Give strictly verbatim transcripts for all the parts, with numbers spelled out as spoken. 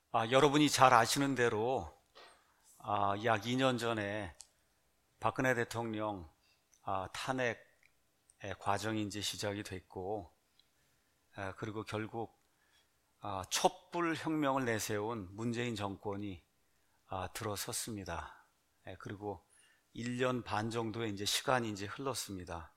아, 여러분이 잘 아시는 대로 아, 약 이 년 전에 박근혜 대통령 아, 탄핵 과정이 이제 시작이 됐고, 아, 그리고 결국 아, 촛불 혁명을 내세운 문재인 정권이 아, 들어섰습니다. 예, 그리고 일 년 반 정도의 이제 시간이 이제 흘렀습니다.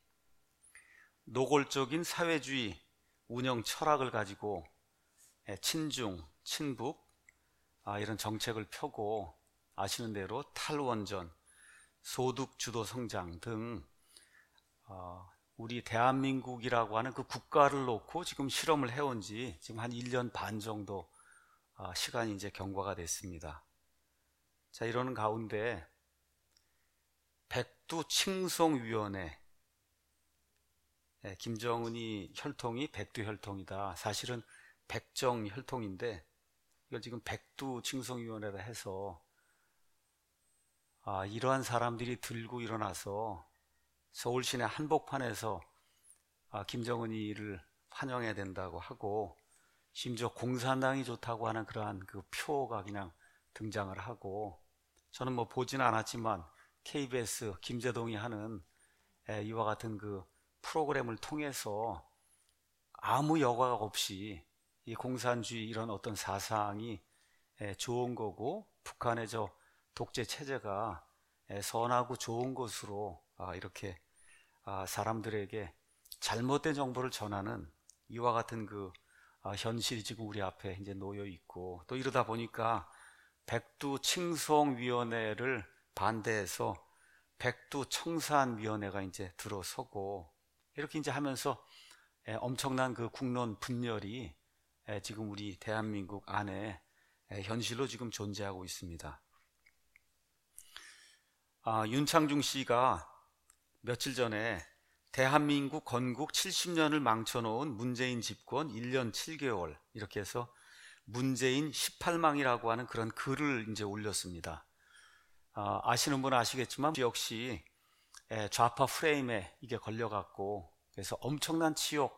노골적인 사회주의 운영 철학을 가지고 예, 친중, 친북 아, 이런 정책을 펴고 아시는 대로 탈원전, 소득 주도 성장 등 어, 우리 대한민국이라고 하는 그 국가를 놓고 지금 실험을 해온 지 지금 한 일 년 반 정도 어, 시간이 이제 경과가 됐습니다. 자, 이러는 가운데 백두칭송위원회, 예, 김정은이 혈통이 백두혈통이다. 사실은 백정혈통인데 이걸 지금 백두칭송위원회라 해서 아, 이러한 사람들이 들고 일어나서 서울 시내 한복판에서 아, 김정은이를 환영해야 된다고 하고, 심지어 공산당이 좋다고 하는 그러한 그 표가 그냥 등장을 하고, 저는 뭐 보진 않았지만 케이비에스 김재동이 하는 에, 이와 같은 그 프로그램을 통해서 아무 여과 없이 이 공산주의 이런 어떤 사상이 에, 좋은 거고, 북한의 저 독재 체제가 에, 선하고 좋은 것으로 아, 이렇게 아, 사람들에게 잘못된 정보를 전하는 이와 같은 그 아, 현실이 지금 우리 앞에 이제 놓여 있고, 또 이러다 보니까 백두칭송위원회를 반대해서 백두청산위원회가 이제 들어서고, 이렇게 이제 하면서 에, 엄청난 그 국론 분열이 에, 지금 우리 대한민국 안에 에, 현실로 지금 존재하고 있습니다. 아, 윤창중 씨가 며칠 전에 대한민국 건국 칠십 년을 망쳐놓은 문재인 집권 일 년 칠 개월 이렇게 해서 문재인 십팔 망이라고 하는 그런 글을 이제 올렸습니다. 아, 아시는 분은 아시겠지만 역시 좌파 프레임에 이게 걸려갖고, 그래서 엄청난 치욕,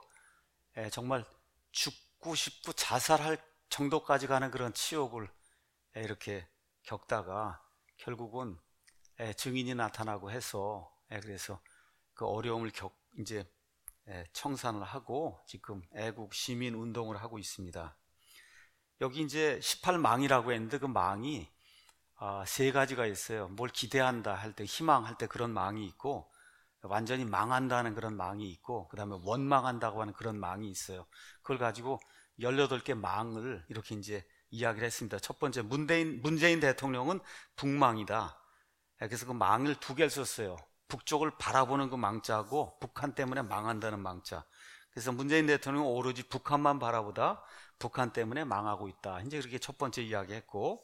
정말 죽고 싶고 자살할 정도까지 가는 그런 치욕을 이렇게 겪다가 결국은 증인이 나타나고 해서 그래서 그 어려움을 겪 이제 청산을 하고 지금 애국 시민 운동을 하고 있습니다. 여기 이제 십팔 망이라고 했는데 그 망이 세 가지가 있어요. 뭘 기대한다 할 때, 희망할 때 그런 망이 있고, 완전히 망한다는 그런 망이 있고, 그 다음에 원망한다고 하는 그런 망이 있어요. 그걸 가지고 열여덟 개 망을 이렇게 이제 이야기를 했습니다. 첫 번째, 문재인, 문재인 대통령은 북망이다. 그래서 그 망을 두 개를 썼어요. 북쪽을 바라보는 그 망자하고 북한 때문에 망한다는 망자. 그래서 문재인 대통령은 오로지 북한만 바라보다 북한 때문에 망하고 있다. 이제 그렇게 첫 번째 이야기했고,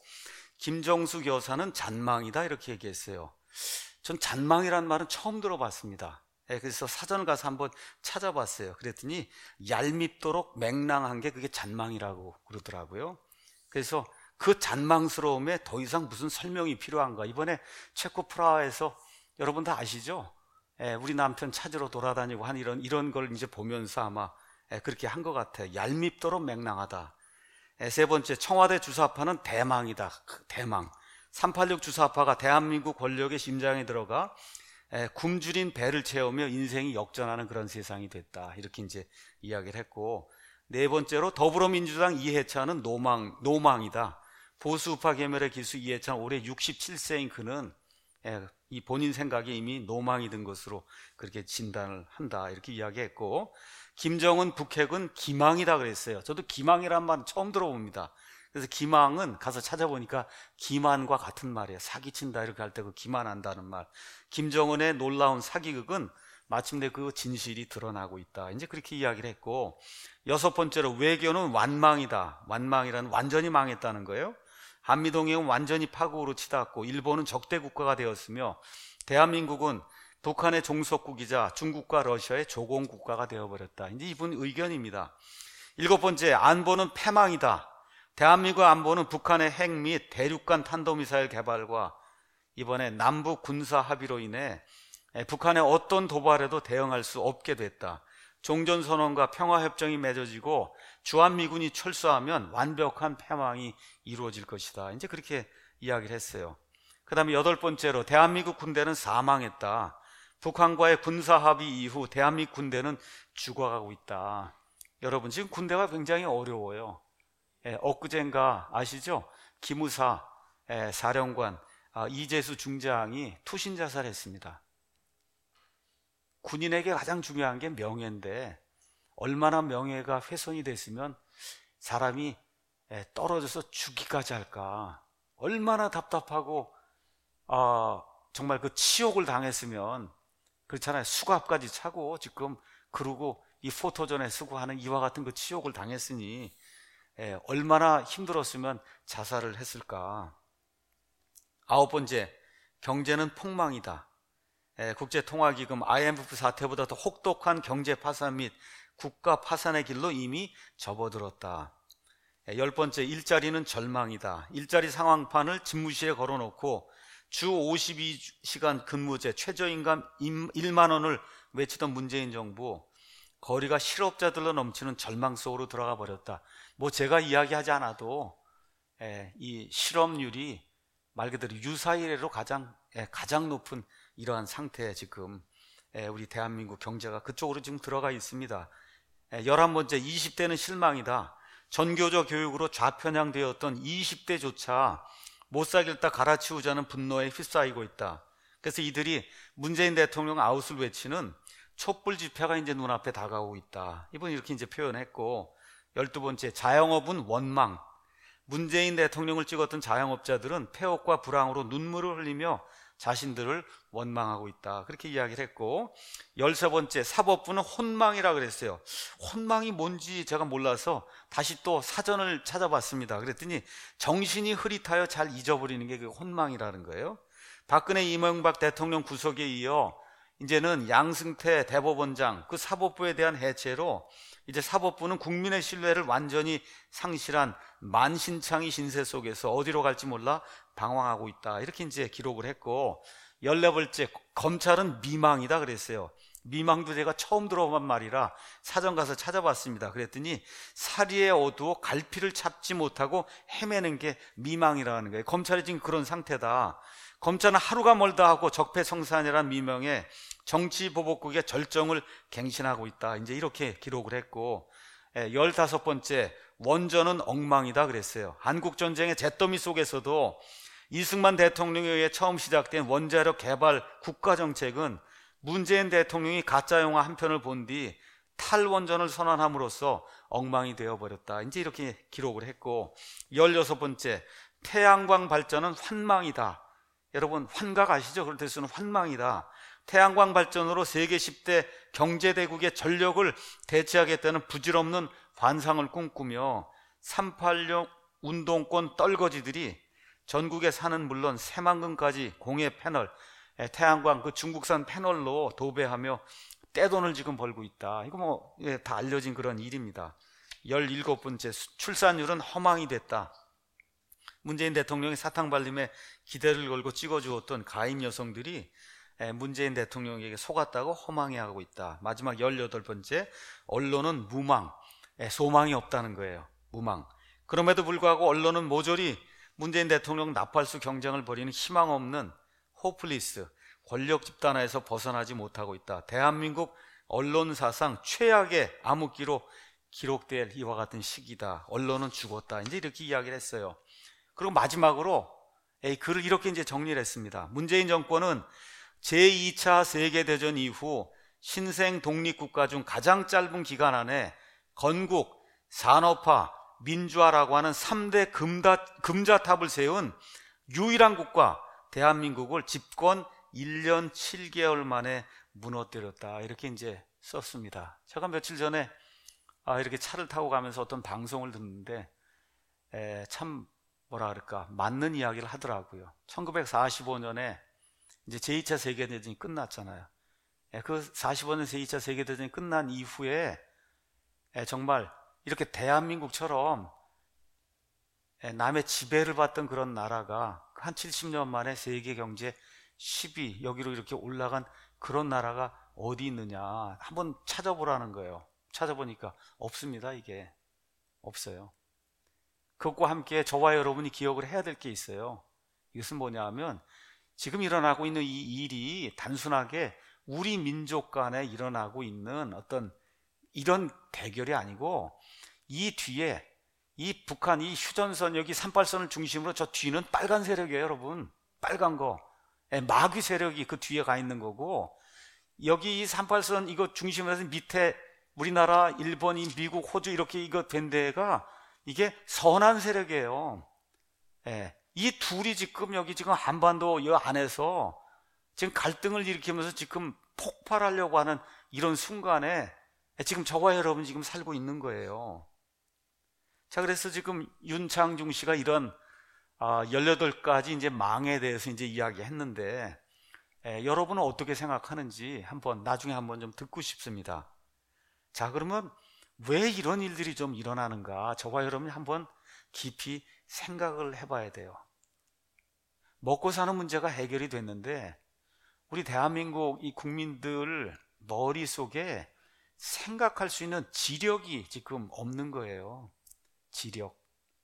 김정숙 여사는 잔망이다 이렇게 얘기했어요. 전 잔망이라는 말은 처음 들어봤습니다. 그래서 사전을 가서 한번 찾아봤어요. 그랬더니 얄밉도록 맹랑한 게 그게 잔망이라고 그러더라고요. 그래서 그 잔망스러움에 더 이상 무슨 설명이 필요한가. 이번에 체코 프라하에서 여러분 다 아시죠? 예, 우리 남편 찾으러 돌아다니고 한 이런 이런 걸 이제 보면서 아마 예, 그렇게 한 것 같아요. 얄밉도록 맹랑하다. 예, 세 번째, 청와대 주사파는 대망이다. 대망. 삼팔육 주사파가 대한민국 권력의 심장에 들어가 예, 굶주린 배를 채우며 인생이 역전하는 그런 세상이 됐다. 이렇게 이제 이야기를 했고, 네 번째로 더불어민주당 이해찬은 노망 노망이다. 보수우파 계멸의 기수 이해찬 올해 육십칠 세인 그는 예, 이 본인 생각에 이미 노망이 든 것으로 그렇게 진단을 한다 이렇게 이야기했고, 김정은 북핵은 기망이다 그랬어요. 저도 기망이란 말 처음 들어봅니다. 그래서 기망은 가서 찾아보니까 기만과 같은 말이에요. 사기친다 이렇게 할 때 그 기만한다는 말. 김정은의 놀라운 사기극은 마침내 그 진실이 드러나고 있다. 이제 그렇게 이야기를 했고, 여섯 번째로 외교는 완망이다. 완망이란 완전히 망했다는 거예요. 한미동맹은 완전히 파국으로 치닫고 일본은 적대 국가가 되었으며 대한민국은 북한의 종속국이자 중국과 러시아의 조공 국가가 되어버렸다. 이제 이분 의견입니다. 일곱 번째, 안보는 패망이다. 대한민국 안보는 북한의 핵 및 대륙간 탄도미사일 개발과 이번에 남북 군사 합의로 인해 북한의 어떤 도발에도 대응할 수 없게 됐다. 종전선언과 평화협정이 맺어지고 주한미군이 철수하면 완벽한 패망이 이루어질 것이다. 이제 그렇게 이야기를 했어요. 그 다음에 여덟 번째로 대한민국 군대는 사망했다. 북한과의 군사합의 이후 대한민국 군대는 죽어가고 있다. 여러분, 지금 군대가 굉장히 어려워요. 예, 엊그젠가 아시죠? 기무사 예, 사령관 아, 이재수 중장이 투신 자살했습니다. 군인에게 가장 중요한 게 명예인데 얼마나 명예가 훼손이 됐으면 사람이 예, 떨어져서 죽기까지 할까. 얼마나 답답하고 아, 정말 그 치욕을 당했으면 그렇잖아요. 수갑까지 차고 지금 그러고 이 포토존에 쓰고 하는 이와 같은 그 치욕을 당했으니 예, 얼마나 힘들었으면 자살을 했을까. 아홉 번째, 경제는 폭망이다. 예, 국제통화기금 아이엠에프 사태보다 더 혹독한 경제 파산 및 국가 파산의 길로 이미 접어들었다. 예, 열 번째, 일자리는 절망이다. 일자리 상황판을 집무실에 걸어놓고 주 오십이 시간 근무제, 최저임금 일만 원을 외치던 문재인 정부, 거리가 실업자들로 넘치는 절망 속으로 들어가 버렸다. 뭐 제가 이야기하지 않아도 예, 이 실업률이 말 그대로 유사 이래로 가장 예, 가장 높은 이러한 상태에 지금 예, 우리 대한민국 경제가 그쪽으로 지금 들어가 있습니다. 예, 열한 번째, 이십 대는 실망이다. 전교조 교육으로 좌편향되었던 이십 대조차 못 살겠다 갈아치우자는 분노에 휩싸이고 있다. 그래서 이들이 문재인 대통령 아웃을 외치는 촛불 집회가 이제 눈앞에 다가오고 있다. 이분이 이렇게 이제 표현했고, 열두 번째, 자영업은 원망. 문재인 대통령을 찍었던 자영업자들은 폐업과 불황으로 눈물을 흘리며 자신들을 원망하고 있다. 그렇게 이야기를 했고, 열세 번째, 사법부는 혼망이라 그랬어요. 혼망이 뭔지 제가 몰라서 다시 또 사전을 찾아봤습니다. 그랬더니 정신이 흐릿하여 잘 잊어버리는 게 그 혼망이라는 거예요. 박근혜 이명박 대통령 구속에 이어 이제는 양승태 대법원장 그 사법부에 대한 해체로 이제 사법부는 국민의 신뢰를 완전히 상실한 만신창이 신세 속에서 어디로 갈지 몰라 방황하고 있다. 이렇게 이제 기록을 했고, 열네 번째, 검찰은 미망이다 그랬어요. 미망도 제가 처음 들어본 말이라 사전 가서 찾아봤습니다. 그랬더니 사리에 어두워 갈피를 찾지 못하고 헤매는 게 미망이라는 거예요. 검찰이 지금 그런 상태다. 검찰은 하루가 멀다 하고 적폐청산이라는 미명에 정치보복국의 절정을 갱신하고 있다. 이제 이렇게 기록을 했고, 열다섯 번째, 원전은 엉망이다 그랬어요. 한국전쟁의 잿더미 속에서도 이승만 대통령에 의해 처음 시작된 원자력 개발 국가정책은 문재인 대통령이 가짜영화 한 편을 본 뒤 탈원전을 선언함으로써 엉망이 되어버렸다. 이제 이렇게 기록을 했고, 열여섯 번째, 태양광 발전은 환망이다. 여러분, 환각 아시죠? 그럴 때수는 환망이다. 태양광 발전으로 세계 십 대 경제대국의 전력을 대체하겠다는 부질없는 환상을 꿈꾸며 삼팔육 운동권 떨거지들이 전국의 산은 물론 새만금까지 공해 패널, 태양광 그 중국산 패널로 도배하며 떼돈을 지금 벌고 있다. 이거 뭐 다 알려진 그런 일입니다. 열일곱 번째, 출산율은 허망이 됐다. 문재인 대통령이 사탕 발림에 기대를 걸고 찍어주었던 가임 여성들이 문재인 대통령에게 속았다고 허망해하고 있다. 마지막 열여덟 번째, 언론은 무망, 소망이 없다는 거예요. 무망. 그럼에도 불구하고 언론은 모조리 문재인 대통령 나팔수 경쟁을 벌이는 희망 없는 호플리스, 권력 집단화에서 벗어나지 못하고 있다. 대한민국 언론사상 최악의 암흑기로 기록될 이와 같은 시기다. 언론은 죽었다. 이제 이렇게 이야기를 했어요. 그리고 마지막으로 이 글을 이렇게 이제 정리를 했습니다. 문재인 정권은 제이 차 세계대전 이후 신생 독립국가 중 가장 짧은 기간 안에 건국, 산업화, 민주화라고 하는 삼 대 금다, 금자탑을 세운 유일한 국가 대한민국을 집권 일 년 칠 개월 만에 무너뜨렸다. 이렇게 이제 썼습니다. 제가 며칠 전에 아, 이렇게 차를 타고 가면서 어떤 방송을 듣는데 에, 참 뭐라 그럴까 맞는 이야기를 하더라고요. 천구백사십오 년에 이제 제이 차 세계대전이 끝났잖아요. 에, 그 사십오 년 제이 차 세계대전이 끝난 이후에 에, 정말 이렇게 대한민국처럼 에, 남의 지배를 받던 그런 나라가 한 칠십 년 만에 세계 경제 십 위 여기로 이렇게 올라간 그런 나라가 어디 있느냐 한번 찾아보라는 거예요. 찾아보니까 없습니다. 이게 없어요. 그것과 함께 저와 여러분이 기억을 해야 될 게 있어요. 이것은 뭐냐 하면 지금 일어나고 있는 이 일이 단순하게 우리 민족 간에 일어나고 있는 어떤 이런 대결이 아니고 이 뒤에 이 북한 이 휴전선 여기 삼팔선을 중심으로 저 뒤는 빨간 세력이에요. 여러분, 빨간 거 마귀 세력이 그 뒤에 가 있는 거고, 여기 이 삼팔선 이거 중심으로 해서 밑에 우리나라, 일본이, 미국, 호주 이렇게 이거 된 데가 이게 선한 세력이에요. 예. 이 둘이 지금 여기 지금 한반도 이 안에서 지금 갈등을 일으키면서 지금 폭발하려고 하는 이런 순간에 지금 저와 여러분 지금 살고 있는 거예요. 자, 그래서 지금 윤창중 씨가 이런 아, 열여덟 가지 이제 망에 대해서 이제 이야기했는데, 에, 여러분은 어떻게 생각하는지 한번 나중에 한번 좀 듣고 싶습니다. 자, 그러면 왜 이런 일들이 좀 일어나는가? 저와 여러분이 한번 깊이 생각을 해봐야 돼요. 먹고 사는 문제가 해결이 됐는데 우리 대한민국 이 국민들 머릿속에 생각할 수 있는 지력이 지금 없는 거예요. 지력.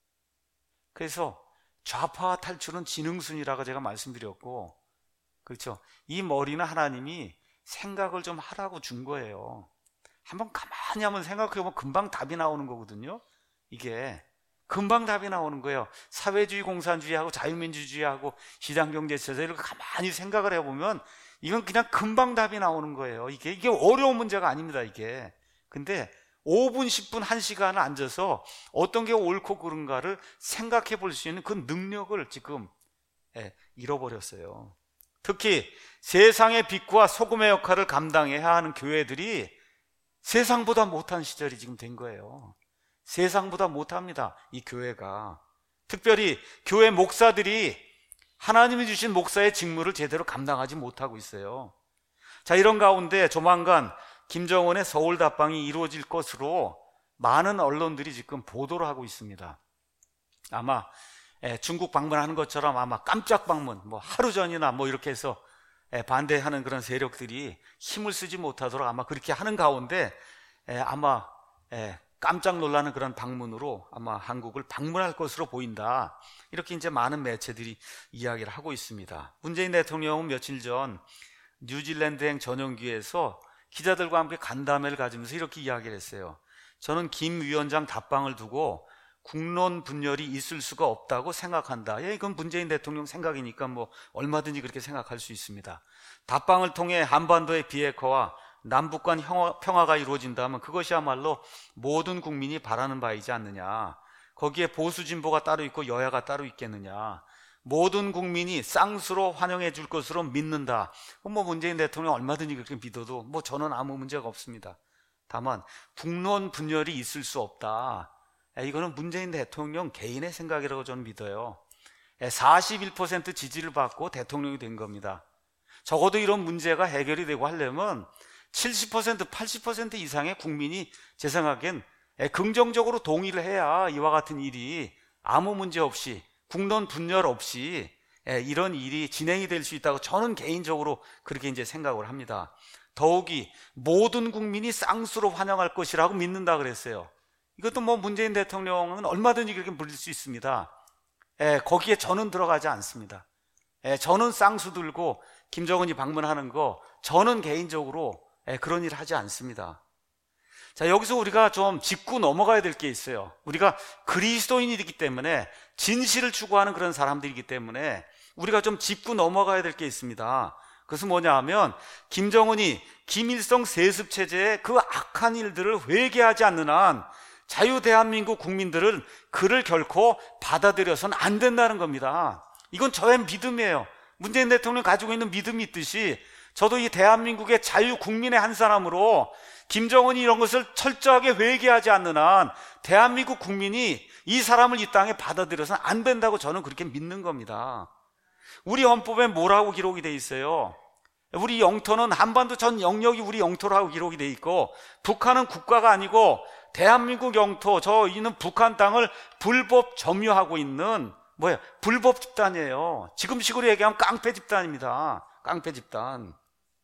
그래서 좌파 탈출은 지능순이라고 제가 말씀드렸고, 그렇죠? 이 머리는 하나님이 생각을 좀 하라고 준 거예요. 한번 가만히 한번 생각해보면 금방 답이 나오는 거거든요. 이게 금방 답이 나오는 거예요. 사회주의, 공산주의하고 자유민주주의하고 시장경제체제 이렇게 가만히 생각을 해보면 이건 그냥 금방 답이 나오는 거예요. 이게 이게 어려운 문제가 아닙니다. 이게. 근데 오 분, 십 분, 한 시간을 앉아서 어떤 게 옳고 그른가를 생각해 볼 수 있는 그 능력을 지금 예, 잃어버렸어요. 특히 세상의 빛과 소금의 역할을 감당해야 하는 교회들이 세상보다 못한 시절이 지금 된 거예요. 세상보다 못합니다, 이 교회가. 특별히 교회 목사들이 하나님이 주신 목사의 직무를 제대로 감당하지 못하고 있어요. 자, 이런 가운데 조만간 김정은의 서울 답방이 이루어질 것으로 많은 언론들이 지금 보도를 하고 있습니다. 아마 중국 방문하는 것처럼 아마 깜짝 방문, 뭐 하루 전이나 뭐 이렇게 해서 반대하는 그런 세력들이 힘을 쓰지 못하도록 아마 그렇게 하는 가운데 아마 깜짝 놀라는 그런 방문으로 아마 한국을 방문할 것으로 보인다. 이렇게 이제 많은 매체들이 이야기를 하고 있습니다. 문재인 대통령은 며칠 전 뉴질랜드행 전용기에서 기자들과 함께 간담회를 가지면서 이렇게 이야기를 했어요. 저는 김 위원장 답방을 두고 국론 분열이 있을 수가 없다고 생각한다. 예, 이건 문재인 대통령 생각이니까 뭐 얼마든지 그렇게 생각할 수 있습니다. 답방을 통해 한반도의 비핵화와 남북 간 평화가 이루어진다면 그것이야말로 모든 국민이 바라는 바이지 않느냐. 거기에 보수 진보가 따로 있고 여야가 따로 있겠느냐. 모든 국민이 쌍수로 환영해 줄 것으로 믿는다. 뭐 문재인 대통령 얼마든지 그렇게 믿어도 뭐 저는 아무 문제가 없습니다. 다만 국론 분열이 있을 수 없다. 이거는 문재인 대통령 개인의 생각이라고 저는 믿어요. 사십일 퍼센트 지지를 받고 대통령이 된 겁니다. 적어도 이런 문제가 해결이 되고 하려면 칠십 퍼센트, 팔십 퍼센트 이상의 국민이 제 생각엔 긍정적으로 동의를 해야 이와 같은 일이 아무 문제 없이, 국론 분열 없이 이런 일이 진행이 될 수 있다고 저는 개인적으로 그렇게 이제 생각을 합니다. 더욱이 모든 국민이 쌍수로 환영할 것이라고 믿는다 그랬어요. 이것도 뭐 문재인 대통령은 얼마든지 그렇게 부릴 수 있습니다. 에, 거기에 저는 들어가지 않습니다. 에, 저는 쌍수 들고 김정은이 방문하는 거 저는 개인적으로 에, 그런 일 하지 않습니다. 자, 여기서 우리가 좀 짚고 넘어가야 될 게 있어요. 우리가 그리스도인이기 때문에, 진실을 추구하는 그런 사람들이기 때문에 우리가 좀 짚고 넘어가야 될 게 있습니다. 그것은 뭐냐 하면 김정은이 김일성 세습체제의 그 악한 일들을 회개하지 않는 한 자유 대한민국 국민들은 그를 결코 받아들여서는 안 된다는 겁니다. 이건 저의 믿음이에요. 문재인 대통령이 가지고 있는 믿음이 있듯이 저도 이 대한민국의 자유 국민의 한 사람으로 김정은이 이런 것을 철저하게 회개하지 않는 한 대한민국 국민이 이 사람을 이 땅에 받아들여서는 안 된다고 저는 그렇게 믿는 겁니다. 우리 헌법에 뭐라고 기록이 돼 있어요? 우리 영토는 한반도 전 영역이 우리 영토라고 기록이 돼 있고, 북한은 국가가 아니고 대한민국 영토, 저 있는 북한 땅을 불법 점유하고 있는 뭐예요? 불법 집단이에요. 지금 식으로 얘기하면 깡패 집단입니다. 깡패 집단.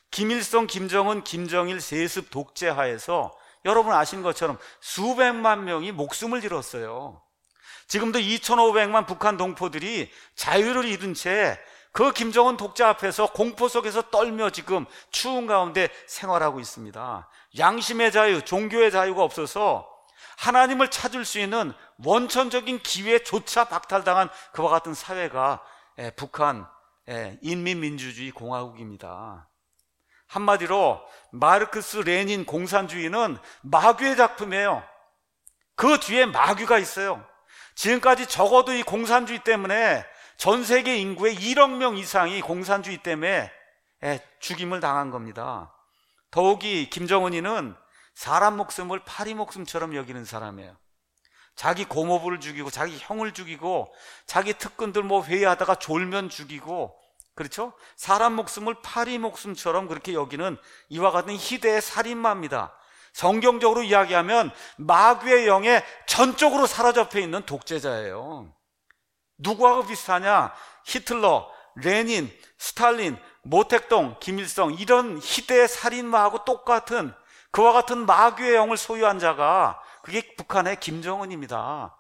김일성, 김정은, 김정일 세습 독재 하에서 여러분 아시는 것처럼 수백만 명이 목숨을 잃었어요. 지금도 이천오백만 북한 동포들이 자유를 잃은 채 그 김정은 독재 앞에서 공포 속에서 떨며 지금 추운 가운데 생활하고 있습니다. 양심의 자유, 종교의 자유가 없어서 하나님을 찾을 수 있는 원천적인 기회조차 박탈당한 그와 같은 사회가 북한 인민민주주의 공화국입니다. 한마디로 마르크스 레닌 공산주의는 마귀의 작품이에요. 그 뒤에 마귀가 있어요. 지금까지 적어도 이 공산주의 때문에 전 세계 인구의 일억 명 이상이 공산주의 때문에 죽임을 당한 겁니다. 더욱이 김정은이는 사람 목숨을 파리 목숨처럼 여기는 사람이에요. 자기 고모부를 죽이고 자기 형을 죽이고 자기 특근들 뭐 회의하다가 졸면 죽이고, 그렇죠? 사람 목숨을 파리 목숨처럼 그렇게 여기는 이와 같은 희대의 살인마입니다. 성경적으로 이야기하면 마귀의 영에 전적으로 사로잡혀 있는 독재자예요. 누구하고 비슷하냐? 히틀러, 레닌, 스탈린, 모택동, 김일성, 이런 희대의 살인마하고 똑같은 그와 같은 마귀의 영을 소유한 자가 그게 북한의 김정은입니다.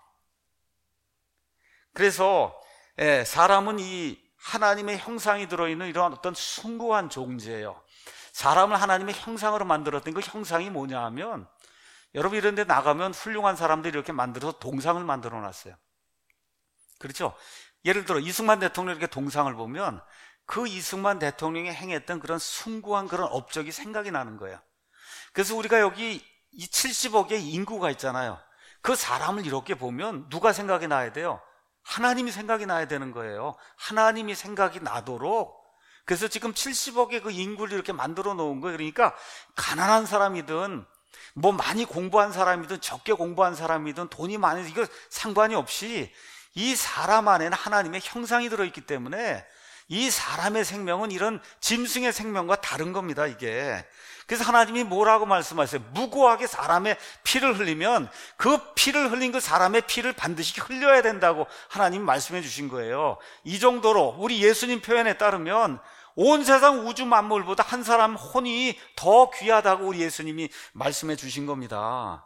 그래서 사람은 이 하나님의 형상이 들어있는 이러한 어떤 숭고한 존재예요. 사람을 하나님의 형상으로 만들었던 그 형상이 뭐냐 하면, 여러분 이런 데 나가면 훌륭한 사람들이 이렇게 만들어서 동상을 만들어 놨어요. 그렇죠? 예를 들어 이승만 대통령 이렇게 동상을 보면 그 이승만 대통령이 행했던 그런 숭고한 그런 업적이 생각이 나는 거예요. 그래서 우리가 여기 이 칠십억의 인구가 있잖아요. 그 사람을 이렇게 보면 누가 생각이 나야 돼요? 하나님이 생각이 나야 되는 거예요. 하나님이 생각이 나도록. 그래서 지금 칠십억의 그 인구를 이렇게 만들어 놓은 거예요. 그러니까 가난한 사람이든 뭐 많이 공부한 사람이든 적게 공부한 사람이든 돈이 많은, 이거 상관이 없이 이 사람 안에는 하나님의 형상이 들어있기 때문에 이 사람의 생명은 이런 짐승의 생명과 다른 겁니다, 이게. 그래서 하나님이 뭐라고 말씀하세요? 무고하게 사람의 피를 흘리면 그 피를 흘린 그 사람의 피를 반드시 흘려야 된다고 하나님이 말씀해 주신 거예요. 이 정도로 우리 예수님 표현에 따르면 온 세상 우주 만물보다 한 사람 혼이 더 귀하다고 우리 예수님이 말씀해 주신 겁니다.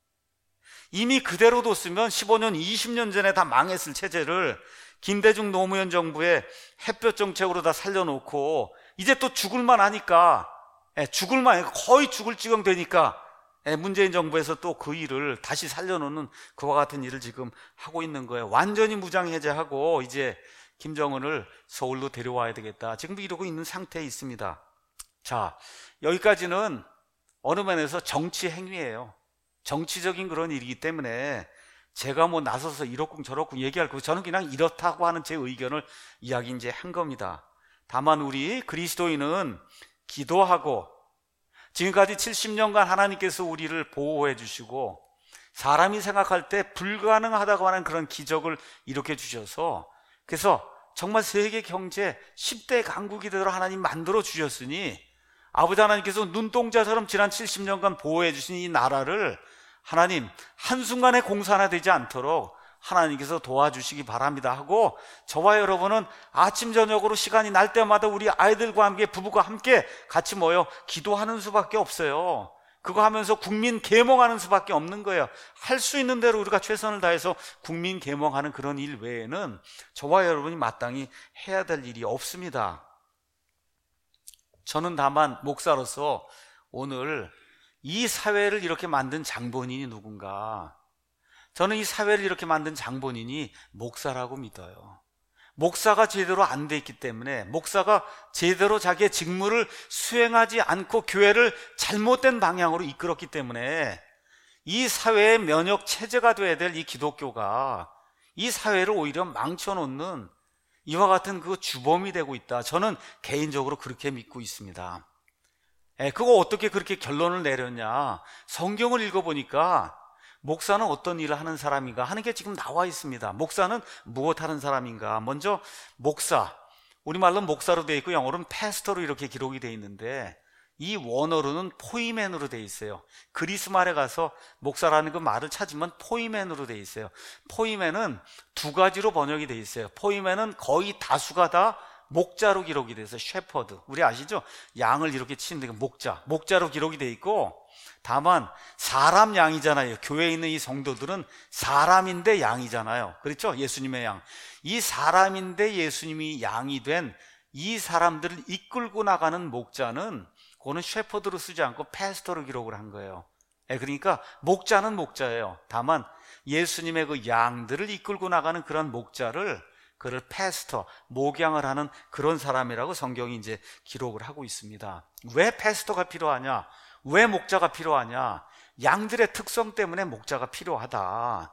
이미 그대로 뒀으면 십오 년, 이십 년 전에 다 망했을 체제를 김대중 노무현 정부의 햇볕 정책으로 다 살려놓고 이제 또 죽을만 하니까, 죽을만, 거의 죽을 지경 되니까 문재인 정부에서 또 그 일을 다시 살려놓는 그와 같은 일을 지금 하고 있는 거예요. 완전히 무장해제하고 이제 김정은을 서울로 데려와야 되겠다, 지금 이러고 있는 상태에 있습니다. 자, 여기까지는 어느 면에서 정치 행위예요. 정치적인 그런 일이기 때문에 제가 뭐 나서서 이렇군 저렇군 얘기할 거, 저는 그냥 이렇다고 하는 제 의견을 이야기 이제 한 겁니다. 다만 우리 그리스도인은 기도하고 지금까지 칠십 년간 하나님께서 우리를 보호해 주시고 사람이 생각할 때 불가능하다고 하는 그런 기적을 일으켜 주셔서, 그래서 정말 세계 경제 십 대 강국이 되도록 하나님 만들어 주셨으니 아버지 하나님께서 눈동자처럼 지난 칠십 년간 보호해 주신 이 나라를 하나님 한순간에 공산화되지 않도록 하나님께서 도와주시기 바랍니다 하고, 저와 여러분은 아침 저녁으로 시간이 날 때마다 우리 아이들과 함께, 부부가 함께 같이 모여 기도하는 수밖에 없어요. 그거 하면서 국민 계몽하는 수밖에 없는 거예요. 할 수 있는 대로 우리가 최선을 다해서 국민 계몽하는 그런 일 외에는 저와 여러분이 마땅히 해야 될 일이 없습니다. 저는 다만 목사로서 오늘 이 사회를 이렇게 만든 장본인이 누군가, 저는 이 사회를 이렇게 만든 장본인이 목사라고 믿어요. 목사가 제대로 안 돼 있기 때문에, 목사가 제대로 자기의 직무를 수행하지 않고 교회를 잘못된 방향으로 이끌었기 때문에 이 사회의 면역 체제가 돼야 될 이 기독교가 이 사회를 오히려 망쳐놓는 이와 같은 그 주범이 되고 있다, 저는 개인적으로 그렇게 믿고 있습니다. 에, 그거 어떻게 그렇게 결론을 내렸냐? 성경을 읽어보니까 목사는 어떤 일을 하는 사람인가 하는 게 지금 나와 있습니다. 목사는 무엇 하는 사람인가? 먼저 목사, 우리말로 목사로 되어 있고 영어로는 패스터로 이렇게 기록이 되어 있는데, 이 원어로는 포이맨으로 되어 있어요. 그리스 말에 가서 목사라는 그 말을 찾으면 포이맨으로 되어 있어요. 포이맨은 두 가지로 번역이 되어 있어요. 포이맨은 거의 다수가 다 목자로 기록이 돼서 셰퍼드, 우리 아시죠? 양을 이렇게 치는 데가 목자, 목자로 기록이 돼 있고, 다만 사람 양이잖아요. 교회에 있는 이 성도들은 사람인데 양이잖아요. 그렇죠? 예수님의 양. 이 사람인데 예수님이 양이 된 이 사람들을 이끌고 나가는 목자는, 그거는 셰퍼드로 쓰지 않고 패스터로 기록을 한 거예요. 그러니까 목자는 목자예요. 다만 예수님의 그 양들을 이끌고 나가는 그런 목자를, 그를 패스터, 목양을 하는 그런 사람이라고 성경이 이제 기록을 하고 있습니다. 왜 패스터가 필요하냐? 왜 목자가 필요하냐? 양들의 특성 때문에 목자가 필요하다.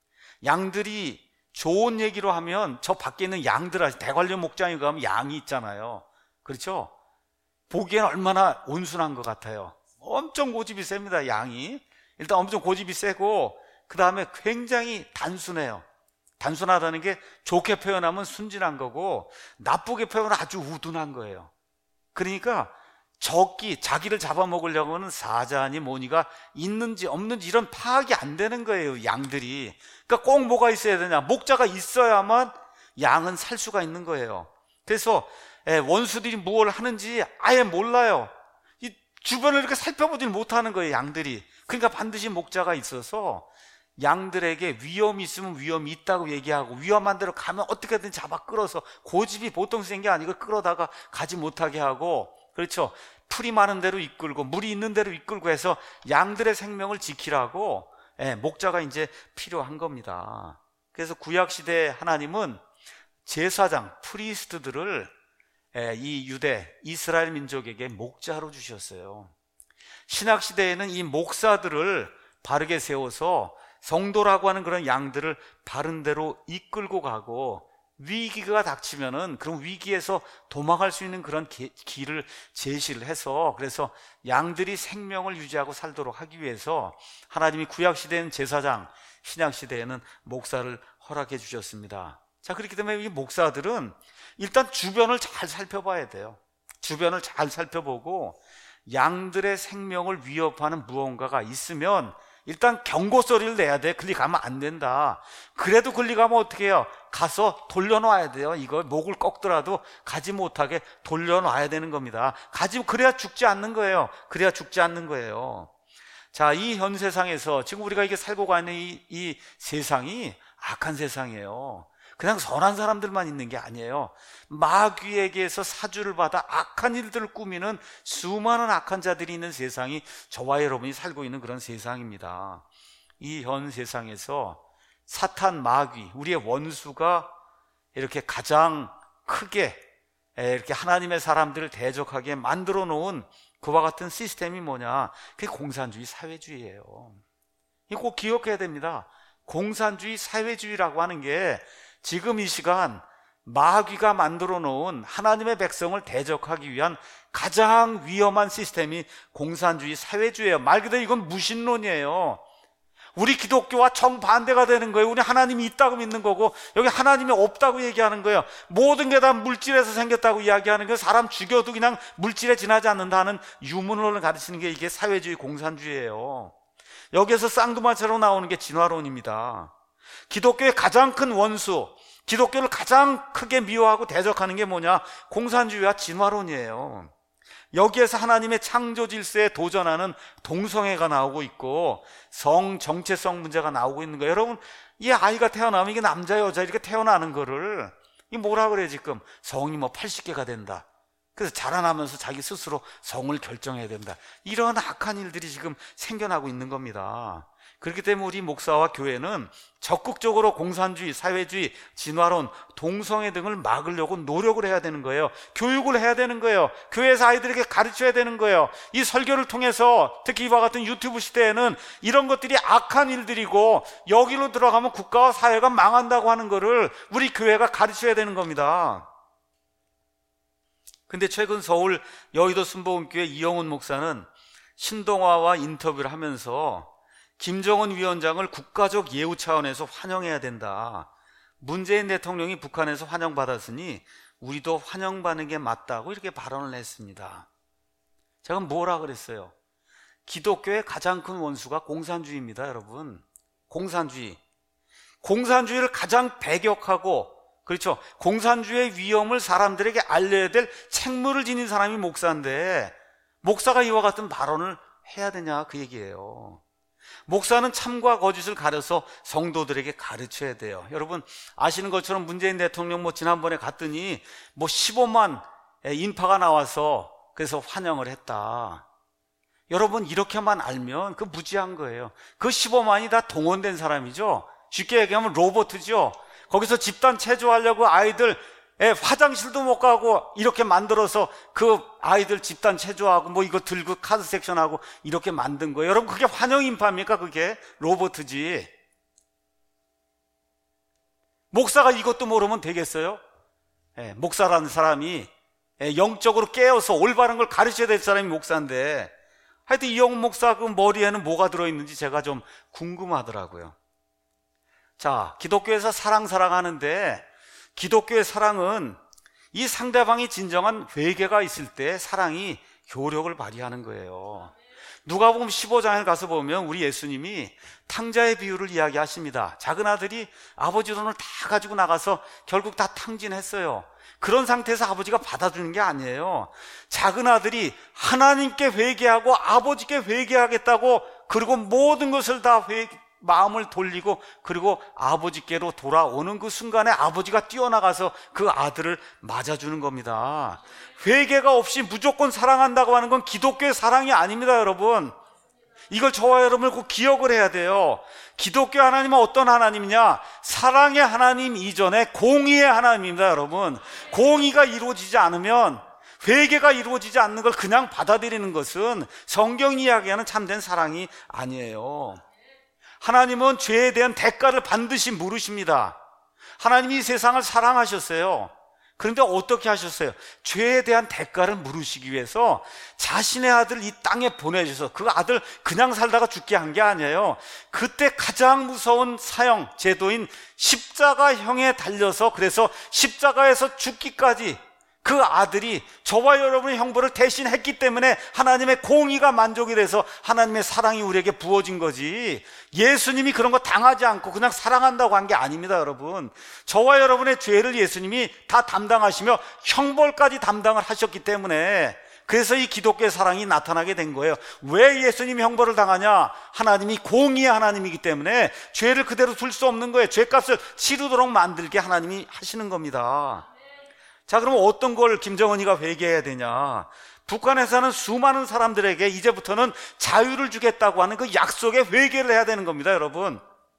양들이 좋은 얘기로 하면 저 밖에 있는 양들, 대관령 목장에 가면 양이 있잖아요. 그렇죠? 보기엔 얼마나 온순한 것 같아요. 엄청 고집이 셉니다, 양이. 일단 엄청 고집이 세고, 그 다음에 굉장히 단순해요. 단순하다는 게 좋게 표현하면 순진한 거고, 나쁘게 표현하면 아주 우둔한 거예요. 그러니까 적기, 자기를 잡아먹으려고는 사자니 뭐니가 있는지 없는지 이런 파악이 안 되는 거예요, 양들이. 그러니까 꼭 뭐가 있어야 되냐? 목자가 있어야만 양은 살 수가 있는 거예요. 그래서 원수들이 뭘 하는지 아예 몰라요. 이 주변을 이렇게 살펴보질 못하는 거예요, 양들이. 그러니까 반드시 목자가 있어서 양들에게 위험이 있으면 위험이 있다고 얘기하고, 위험한 데로 가면 어떻게든 잡아 끌어서, 고집이 보통 센 게 아니고 끌어다가 가지 못하게 하고, 그렇죠, 풀이 많은 데로 이끌고 물이 있는 데로 이끌고 해서 양들의 생명을 지키라고 예, 목자가 이제 필요한 겁니다. 그래서 구약시대에 하나님은 제사장, 프리스트들을 예, 이 유대, 이스라엘 민족에게 목자로 주셨어요. 신약시대에는 이 목사들을 바르게 세워서 성도라고 하는 그런 양들을 바른 대로 이끌고 가고, 위기가 닥치면은 그런 위기에서 도망갈 수 있는 그런 길을 제시를 해서, 그래서 양들이 생명을 유지하고 살도록 하기 위해서 하나님이 구약시대에는 제사장, 신약시대에는 목사를 허락해 주셨습니다. 자, 그렇기 때문에 이 목사들은 일단 주변을 잘 살펴봐야 돼요. 주변을 잘 살펴보고 양들의 생명을 위협하는 무언가가 있으면 일단 경고 소리를 내야 돼. 그리 가면 안 된다. 그래도 그리 가면 어떻게 해요? 가서 돌려놔야 돼요. 이거 목을 꺾더라도 가지 못하게 돌려놔야 되는 겁니다. 가지, 그래야 죽지 않는 거예요. 그래야 죽지 않는 거예요. 자, 이 현 세상에서 지금 우리가 이게 살고 가는 이, 이 세상이 악한 세상이에요. 그냥 선한 사람들만 있는 게 아니에요. 마귀에게서 사주를 받아 악한 일들을 꾸미는 수많은 악한 자들이 있는 세상이 저와 여러분이 살고 있는 그런 세상입니다. 이 현 세상에서 사탄, 마귀, 우리의 원수가 이렇게 가장 크게 이렇게 하나님의 사람들을 대적하게 만들어 놓은 그와 같은 시스템이 뭐냐? 그게 공산주의 사회주의예요. 이거 꼭 기억해야 됩니다. 공산주의 사회주의라고 하는 게 지금 이 시간 마귀가 만들어 놓은 하나님의 백성을 대적하기 위한 가장 위험한 시스템이 공산주의 사회주의예요. 말 그대로 이건 무신론이에요. 우리 기독교와 정반대가 되는 거예요. 우리 하나님이 있다고 믿는 거고, 여기 하나님이 없다고 얘기하는 거예요. 모든 게 다 물질에서 생겼다고 이야기하는 거예요. 사람 죽여도 그냥 물질에 지나지 않는다는 유문론을 가르치는 게 이게 사회주의 공산주의예요. 여기에서 쌍두마차로 나오는 게 진화론입니다. 기독교의 가장 큰 원수, 기독교를 가장 크게 미워하고 대적하는 게 뭐냐? 공산주의와 진화론이에요. 여기에서 하나님의 창조 질서에 도전하는 동성애가 나오고 있고, 성 정체성 문제가 나오고 있는 거예요. 여러분, 이 아이가 태어나면 이게 남자 여자 이렇게 태어나는 거를 이 뭐라 그래? 지금 성이 뭐 팔십 개가 된다. 그래서 자라나면서 자기 스스로 성을 결정해야 된다. 이런 악한 일들이 지금 생겨나고 있는 겁니다. 그렇기 때문에 우리 목사와 교회는 적극적으로 공산주의, 사회주의, 진화론, 동성애 등을 막으려고 노력을 해야 되는 거예요. 교육을 해야 되는 거예요. 교회에서 아이들에게 가르쳐야 되는 거예요. 이 설교를 통해서 특히 이와 같은 유튜브 시대에는 이런 것들이 악한 일들이고 여기로 들어가면 국가와 사회가 망한다고 하는 거를 우리 교회가 가르쳐야 되는 겁니다. 근데 최근 서울 여의도 순복음교회 이영훈 목사는 신동아와 인터뷰를 하면서 김정은 위원장을 국가적 예우 차원에서 환영해야 된다. 문재인 대통령이 북한에서 환영받았으니 우리도 환영받는 게 맞다고 이렇게 발언을 했습니다. 제가 뭐라 그랬어요? 기독교의 가장 큰 원수가 공산주의입니다, 여러분. 공산주의. 공산주의를 가장 배격하고 그렇죠. 공산주의 위험을 사람들에게 알려야 될 책무를 지닌 사람이 목사인데 목사가 이와 같은 발언을 해야 되냐 그 얘기예요. 목사는 참과 거짓을 가려서 성도들에게 가르쳐야 돼요. 여러분 아시는 것처럼 문재인 대통령 뭐 지난번에 갔더니 뭐 십오만 인파가 나와서 그래서 환영을 했다. 여러분 이렇게만 알면 그 무지한 거예요. 그 십오만이 다 동원된 사람이죠. 쉽게 얘기하면 로봇이죠. 거기서 집단 체조하려고 아이들 화장실도 못 가고 이렇게 만들어서 그 아이들 집단 체조하고 뭐 이거 들고 카드 섹션하고 이렇게 만든 거예요. 여러분 그게 환영 인파입니까? 그게 로봇이지. 목사가 이것도 모르면 되겠어요? 예, 목사라는 사람이 영적으로 깨어서 올바른 걸 가르쳐야 될 사람이 목사인데 하여튼 이영훈 목사 그 머리에는 뭐가 들어있는지 제가 좀 궁금하더라고요. 자, 기독교에서 사랑 사랑 하는데 기독교의 사랑은 이 상대방이 진정한 회개가 있을 때 사랑이 효력을 발휘하는 거예요. 누가복음 십오 장에 가서 보면 우리 예수님이 탕자의 비유를 이야기하십니다. 작은 아들이 아버지 돈을 다 가지고 나가서 결국 다 탕진했어요. 그런 상태에서 아버지가 받아주는 게 아니에요. 작은 아들이 하나님께 회개하고 아버지께 회개하겠다고 그리고 모든 것을 다 회, 마음을 돌리고 그리고 아버지께로 돌아오는 그 순간에 아버지가 뛰어나가서 그 아들을 맞아주는 겁니다. 회개가 없이 무조건 사랑한다고 하는 건 기독교의 사랑이 아닙니다, 여러분. 이걸 저와 여러분 꼭 기억을 해야 돼요. 기독교 하나님은 어떤 하나님이냐? 사랑의 하나님 이전에 공의의 하나님입니다, 여러분. 공의가 이루어지지 않으면 회개가 이루어지지 않는 걸 그냥 받아들이는 것은 성경이 이야기하는 참된 사랑이 아니에요. 하나님은 죄에 대한 대가를 반드시 물으십니다. 하나님이 이 세상을 사랑하셨어요. 그런데 어떻게 하셨어요? 죄에 대한 대가를 물으시기 위해서 자신의 아들을 이 땅에 보내주셔서 그 아들 그냥 살다가 죽게 한 게 아니에요. 그때 가장 무서운 사형 제도인 십자가형에 달려서 그래서 십자가에서 죽기까지 그 아들이 저와 여러분의 형벌을 대신 했기 때문에 하나님의 공의가 만족이 돼서 하나님의 사랑이 우리에게 부어진 거지, 예수님이 그런 거 당하지 않고 그냥 사랑한다고 한 게 아닙니다, 여러분. 저와 여러분의 죄를 예수님이 다 담당하시며 형벌까지 담당을 하셨기 때문에 그래서 이 기독교의 사랑이 나타나게 된 거예요. 왜 예수님이 형벌을 당하냐? 하나님이 공의의 하나님이기 때문에 죄를 그대로 둘 수 없는 거예요. 죄값을 치르도록 만들게 하나님이 하시는 겁니다. 자, 그럼 어떤 걸 김정은이가 회개해야 되냐? 북한에 사는 수많은 사람들에게 이제부터는 자유를 주겠다고 하는 그 약속에 회개를 해야 되는 겁니다, 여러분.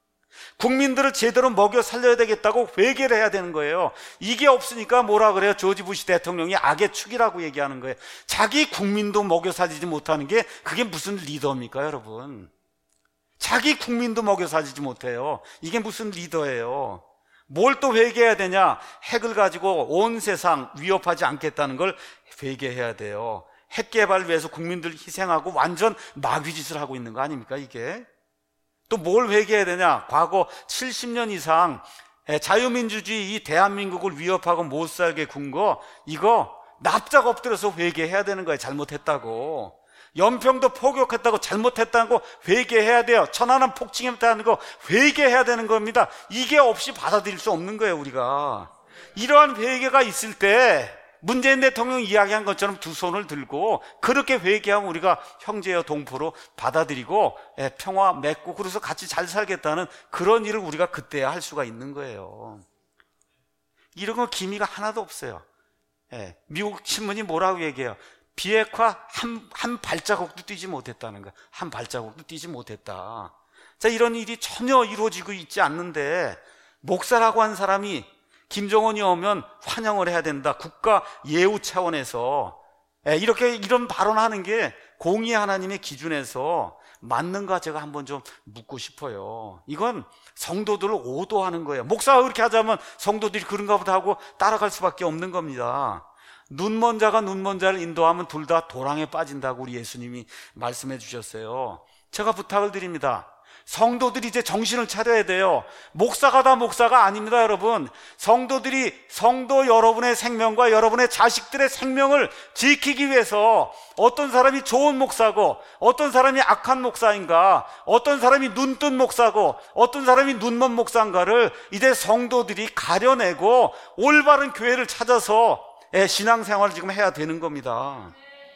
국민들을 제대로 먹여 살려야 되겠다고 회개를 해야 되는 거예요. 이게 없으니까 뭐라 그래요? 조지 부시 대통령이 악의 축이라고 얘기하는 거예요. 자기 국민도 먹여 살리지 못하는 게 그게 무슨 리더입니까, 여러분? 자기 국민도 먹여 살리지 못해요. 이게 무슨 리더예요? 뭘 또 회개해야 되냐? 핵을 가지고 온 세상 위협하지 않겠다는 걸 회개해야 돼요. 핵 개발을 위해서 국민들 희생하고 완전 마귀짓을 하고 있는 거 아닙니까, 이게? 또 뭘 회개해야 되냐? 과거 칠십 년 이상 자유민주주의 이 대한민국을 위협하고 못 살게 군 거, 이거 납작 엎드려서 회개해야 되는 거예요. 잘못했다고. 연평도 포격했다고 잘못했다는 거 회개해야 돼요. 천안함 폭침했다는 거 회개해야 되는 겁니다. 이게 없이 받아들일 수 없는 거예요, 우리가. 이러한 회개가 있을 때 문재인 대통령이 이야기한 것처럼 두 손을 들고 그렇게 회개하면 우리가 형제여 동포로 받아들이고 평화 맺고 그래서 같이 잘 살겠다는 그런 일을 우리가 그때야 할 수가 있는 거예요. 이런 건 기미가 하나도 없어요. 미국 신문이 뭐라고 얘기해요? 비핵화 한, 한 발자국도 뛰지 못했다는 거야. 한 발자국도 뛰지 못했다. 자, 이런 일이 전혀 이루어지고 있지 않는데 목사라고 한 사람이 김정은이 오면 환영을 해야 된다. 국가 예우 차원에서 이렇게 이런 발언하는 게 공의 하나님의 기준에서 맞는가 제가 한번 좀 묻고 싶어요. 이건 성도들을 오도하는 거예요. 목사가 그렇게 하자면 성도들이 그런가 보다 하고 따라갈 수밖에 없는 겁니다. 눈먼 자가 눈먼 자를 인도하면 둘 다 도랑에 빠진다고 우리 예수님이 말씀해 주셨어요. 제가 부탁을 드립니다. 성도들이 이제 정신을 차려야 돼요. 목사가 다 목사가 아닙니다, 여러분. 성도들이 성도 여러분의 생명과 여러분의 자식들의 생명을 지키기 위해서 어떤 사람이 좋은 목사고 어떤 사람이 악한 목사인가, 어떤 사람이 눈뜬 목사고 어떤 사람이 눈먼 목사인가를 이제 성도들이 가려내고 올바른 교회를 찾아서 신앙생활을 지금 해야 되는 겁니다.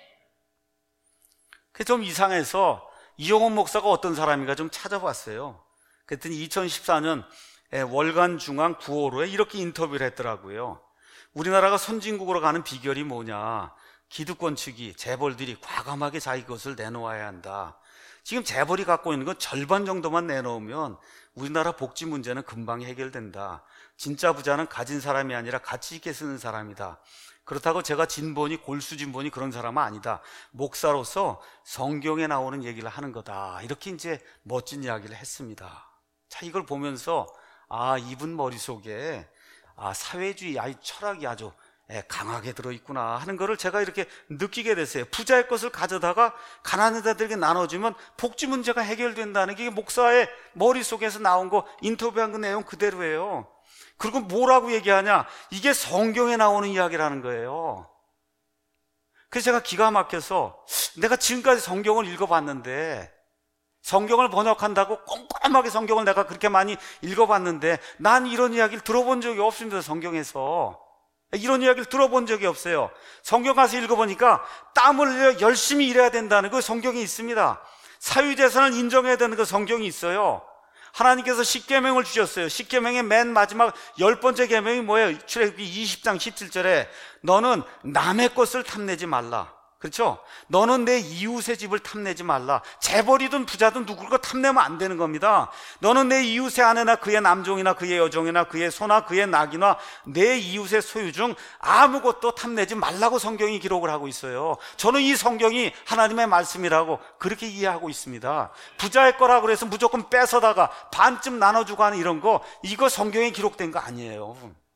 그게 좀 이상해서 이용훈 목사가 어떤 사람인가 좀 찾아봤어요. 그랬더니 이천십사 년 월간 중앙 구호로에 이렇게 인터뷰를 했더라고요. 우리나라가 선진국으로 가는 비결이 뭐냐, 기득권 측이 재벌들이 과감하게 자기 것을 내놓아야 한다. 지금 재벌이 갖고 있는 건 절반 정도만 내놓으면 우리나라 복지 문제는 금방 해결된다. 진짜 부자는 가진 사람이 아니라 가치 있게 쓰는 사람이다. 그렇다고 제가 진본이 골수진본이 그런 사람은 아니다. 목사로서 성경에 나오는 얘기를 하는 거다. 이렇게 이제 멋진 이야기를 했습니다. 자, 이걸 보면서 아, 이분 머릿속에 아, 사회주의 아이 철학이 아주 강하게 들어있구나 하는 거를 제가 이렇게 느끼게 됐어요. 부자의 것을 가져다가 가난한 자들에게 나눠주면 복지 문제가 해결된다는 게 목사의 머릿속에서 나온 거, 인터뷰한 그 내용 그대로예요. 그리고 뭐라고 얘기하냐, 이게 성경에 나오는 이야기라는 거예요. 그래서 제가 기가 막혀서, 내가 지금까지 성경을 읽어봤는데, 성경을 번역한다고 꼼꼼하게 성경을 내가 그렇게 많이 읽어봤는데 난 이런 이야기를 들어본 적이 없습니다. 성경에서 이런 이야기를 들어본 적이 없어요. 성경 가서 읽어보니까 땀을 흘려 열심히 일해야 된다는 거 성경에 있습니다. 사유재산을 인정해야 되는 거 성경이 있어요. 하나님께서 십계명을 주셨어요. 십계명의 맨 마지막 열 번째 계명이 뭐예요? 출애굽기 이십 장 십칠 절에 너는 남의 것을 탐내지 말라. 그렇죠? 너는 내 이웃의 집을 탐내지 말라. 재벌이든 부자든 누굴 거 탐내면 안 되는 겁니다. 너는 내 이웃의 아내나 그의 남종이나 그의 여종이나 그의 소나 그의 낙이나 내 이웃의 소유 중 아무것도 탐내지 말라고 성경이 기록을 하고 있어요. 저는 이 성경이 하나님의 말씀이라고 그렇게 이해하고 있습니다. 부자의 거라 그래서 무조건 뺏어다가 반쯤 나눠주고 하는 이런 거, 이거 성경에 기록된 거 아니에요.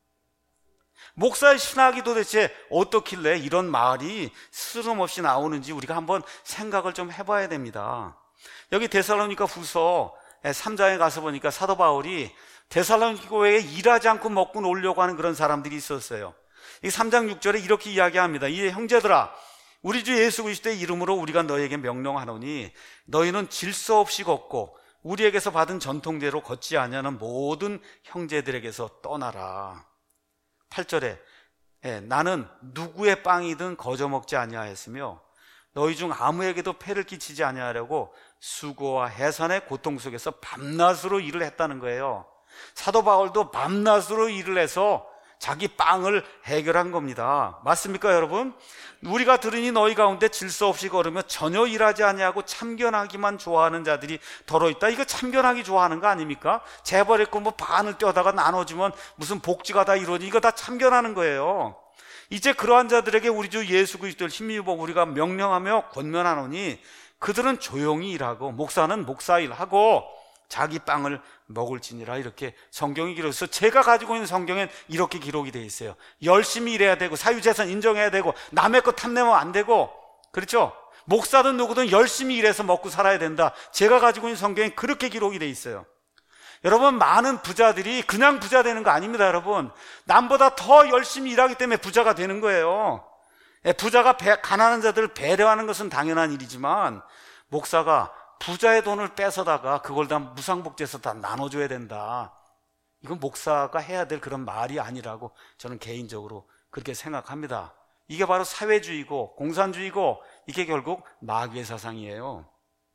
목사의 신학이 도대체 어떻길래 이런 말이 스름없이 나오는지 우리가 한번 생각을 좀 해봐야 됩니다. 여기 데살로니가 후서 삼 장에 가서 보니까 사도 바울이 데살로니가 교회에 일하지 않고 먹고 놀려고 하는 그런 사람들이 있었어요. 이 삼 장 육 절에 이렇게 이야기합니다. 이 형제들아, 우리 주 예수 그리스도의 이름으로 우리가 너에게 명령하노니 너희는 질서 없이 걷고 우리에게서 받은 전통대로 걷지 아니하는 모든 형제들에게서 떠나라. 팔 절에 예, 나는 누구의 빵이든 거저 먹지 아니하였으며 너희 중 아무에게도 폐를 끼치지 아니하려고 수고와 해산의 고통 속에서 밤낮으로 일을 했다는 거예요. 사도 바울도 밤낮으로 일을 해서 자기 빵을 해결한 겁니다. 맞습니까, 여러분? 우리가 들으니 너희 가운데 질서 없이 걸으며 전혀 일하지 아니하고 참견하기만 좋아하는 자들이 더러 있다. 이거 참견하기 좋아하는 거 아닙니까? 재벌했고 뭐 반을 떼어다가 나눠주면 무슨 복지가 다 이루어지, 이거 다 참견하는 거예요. 이제 그러한 자들에게 우리 주 예수 그리스도를 힘입어 우리가 명령하며 권면하노니 그들은 조용히 일하고 목사는 목사 일하고 자기 빵을 먹을지니라. 이렇게 성경이 기록해서 제가 가지고 있는 성경엔 이렇게 기록이 되어 있어요. 열심히 일해야 되고 사유재산 인정해야 되고 남의 것 탐내면 안 되고, 그렇죠? 목사든 누구든 열심히 일해서 먹고 살아야 된다. 제가 가지고 있는 성경엔 그렇게 기록이 되어 있어요. 여러분, 많은 부자들이 그냥 부자 되는 거 아닙니다. 여러분, 남보다 더 열심히 일하기 때문에 부자가 되는 거예요. 부자가 배, 가난한 자들을 배려하는 것은 당연한 일이지만 목사가 부자의 돈을 뺏어다가 그걸 다 무상복지해서 다 나눠줘야 된다. 이건 목사가 해야 될 그런 말이 아니라고 저는 개인적으로 그렇게 생각합니다. 이게 바로 사회주의고 공산주의고 이게 결국 마귀의 사상이에요.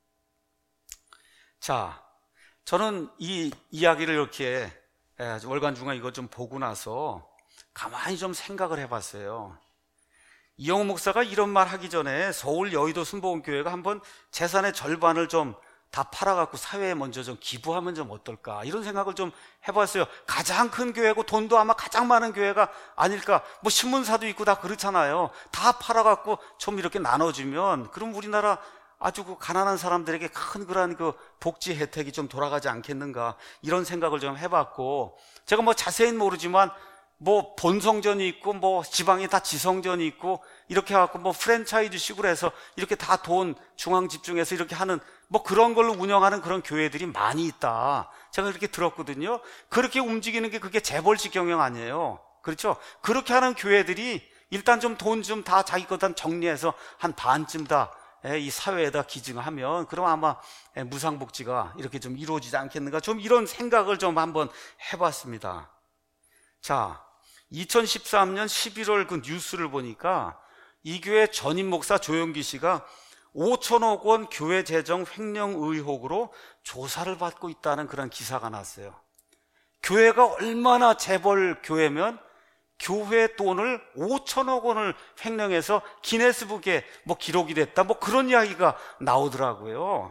자, 저는 이 이야기를 이렇게 월간 중간 이거 좀 보고 나서 가만히 좀 생각을 해봤어요. 이영호 목사가 이런 말 하기 전에 서울 여의도 순복음교회가 한번 재산의 절반을 좀 다 팔아갖고 사회에 먼저 좀 기부하면 좀 어떨까, 이런 생각을 좀 해봤어요. 가장 큰 교회고 돈도 아마 가장 많은 교회가 아닐까. 뭐 신문사도 있고 다 그렇잖아요. 다 팔아갖고 좀 이렇게 나눠주면 그럼 우리나라 아주 그 가난한 사람들에게 큰 그런 그 복지 혜택이 좀 돌아가지 않겠는가, 이런 생각을 좀 해봤고, 제가 뭐 자세히는 모르지만 뭐 본성전이 있고 뭐 지방에 다 지성전이 있고 이렇게 해갖고 뭐 프랜차이즈식으로 해서 이렇게 다 돈 중앙 집중해서 이렇게 하는 뭐 그런 걸로 운영하는 그런 교회들이 많이 있다. 제가 그렇게 들었거든요. 그렇게 움직이는 게 그게 재벌식 경영 아니에요. 그렇죠? 그렇게 하는 교회들이 일단 좀 돈 좀 다 자기 것 다 정리해서 한 반쯤 다 이 사회에다 기증하면 그럼 아마 무상복지가 이렇게 좀 이루어지지 않겠는가, 좀 이런 생각을 좀 한번 해봤습니다. 자, 이천십삼 년 십일월 그 뉴스를 보니까 이 교회 전임 목사 조영기 씨가 오천억 원 교회 재정 횡령 의혹으로 조사를 받고 있다는 그런 기사가 났어요. 교회가 얼마나 재벌 교회면 교회 돈을 오천억 원을 횡령해서 기네스북에 뭐 기록이 됐다, 뭐 그런 이야기가 나오더라고요.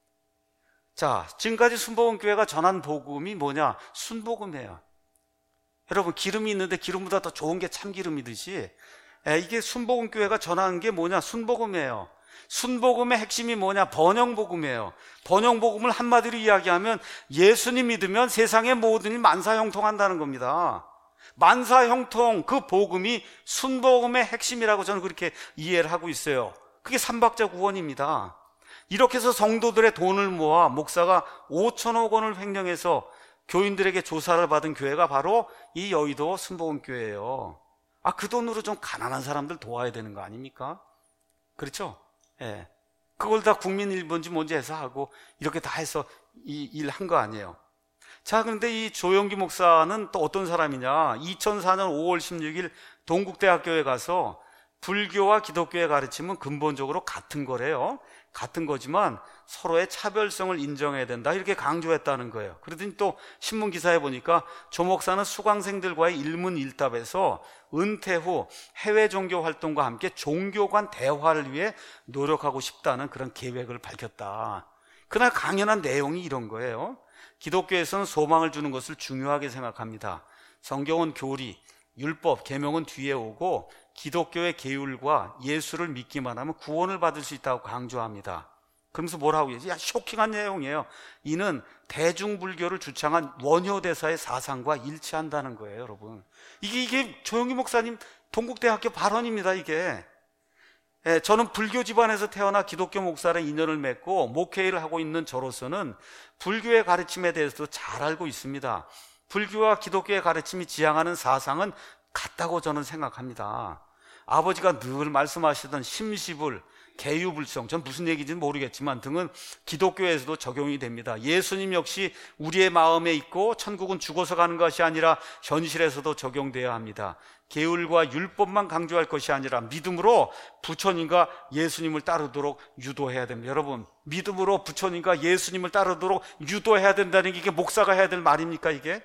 자, 지금까지 순복음 교회가 전한 복음이 뭐냐? 순복음이에요. 여러분, 기름이 있는데 기름보다 더 좋은 게 참기름이듯이 이게 순복음 교회가 전하는 게 뭐냐? 순복음이에요. 순복음의 핵심이 뭐냐? 번영복음이에요. 번영복음을 한마디로 이야기하면 예수님 믿으면 세상의 모든 일 만사형통한다는 겁니다. 만사형통, 그 복음이 순복음의 핵심이라고 저는 그렇게 이해를 하고 있어요. 그게 삼박자 구원입니다. 이렇게 해서 성도들의 돈을 모아 목사가 오천억 원을 횡령해서 교인들에게 조사를 받은 교회가 바로 이 여의도 순복음교회예요. 아, 그 돈으로 좀 가난한 사람들 도와야 되는 거 아닙니까? 그렇죠? 예. 그걸 다 국민 일본지 뭔지 해서 하고 이렇게 다 해서 이 일 한 거 아니에요. 자, 그런데 이 조영기 목사는 또 어떤 사람이냐? 이천사 년 오월 십육일 동국대학교에 가서 불교와 기독교의 가르침은 근본적으로 같은 거래요. 같은 거지만 서로의 차별성을 인정해야 된다, 이렇게 강조했다는 거예요. 그러더니 또 신문 기사에 보니까 조 목사는 수강생들과의 일문일답에서 은퇴 후 해외 종교 활동과 함께 종교 간 대화를 위해 노력하고 싶다는 그런 계획을 밝혔다. 그날 강연한 내용이 이런 거예요. 기독교에서는 소망을 주는 것을 중요하게 생각합니다. 성경은 교리, 율법, 계명은 뒤에 오고 기독교의 계율과 예수를 믿기만 하면 구원을 받을 수 있다고 강조합니다. 그러면서 뭐라고 해야지? 야, 쇼킹한 내용이에요. 이는 대중불교를 주창한 원효대사의 사상과 일치한다는 거예요, 여러분. 이게 이게 조영기 목사님 동국대학교 발언입니다, 이게. 예, 저는 불교 집안에서 태어나 기독교 목사랑 인연을 맺고 목회를 하고 있는 저로서는 불교의 가르침에 대해서도 잘 알고 있습니다. 불교와 기독교의 가르침이 지향하는 사상은 같다고 저는 생각합니다. 아버지가 늘 말씀하시던 심시불, 개유불성, 전 무슨 얘기인지는 모르겠지만 등은 기독교에서도 적용이 됩니다. 예수님 역시 우리의 마음에 있고 천국은 죽어서 가는 것이 아니라 현실에서도 적용되어야 합니다. 계율과 율법만 강조할 것이 아니라 믿음으로 부처님과 예수님을 따르도록 유도해야 됩니다. 여러분, 믿음으로 부처님과 예수님을 따르도록 유도해야 된다는 게 이게 목사가 해야 될 말입니까, 이게?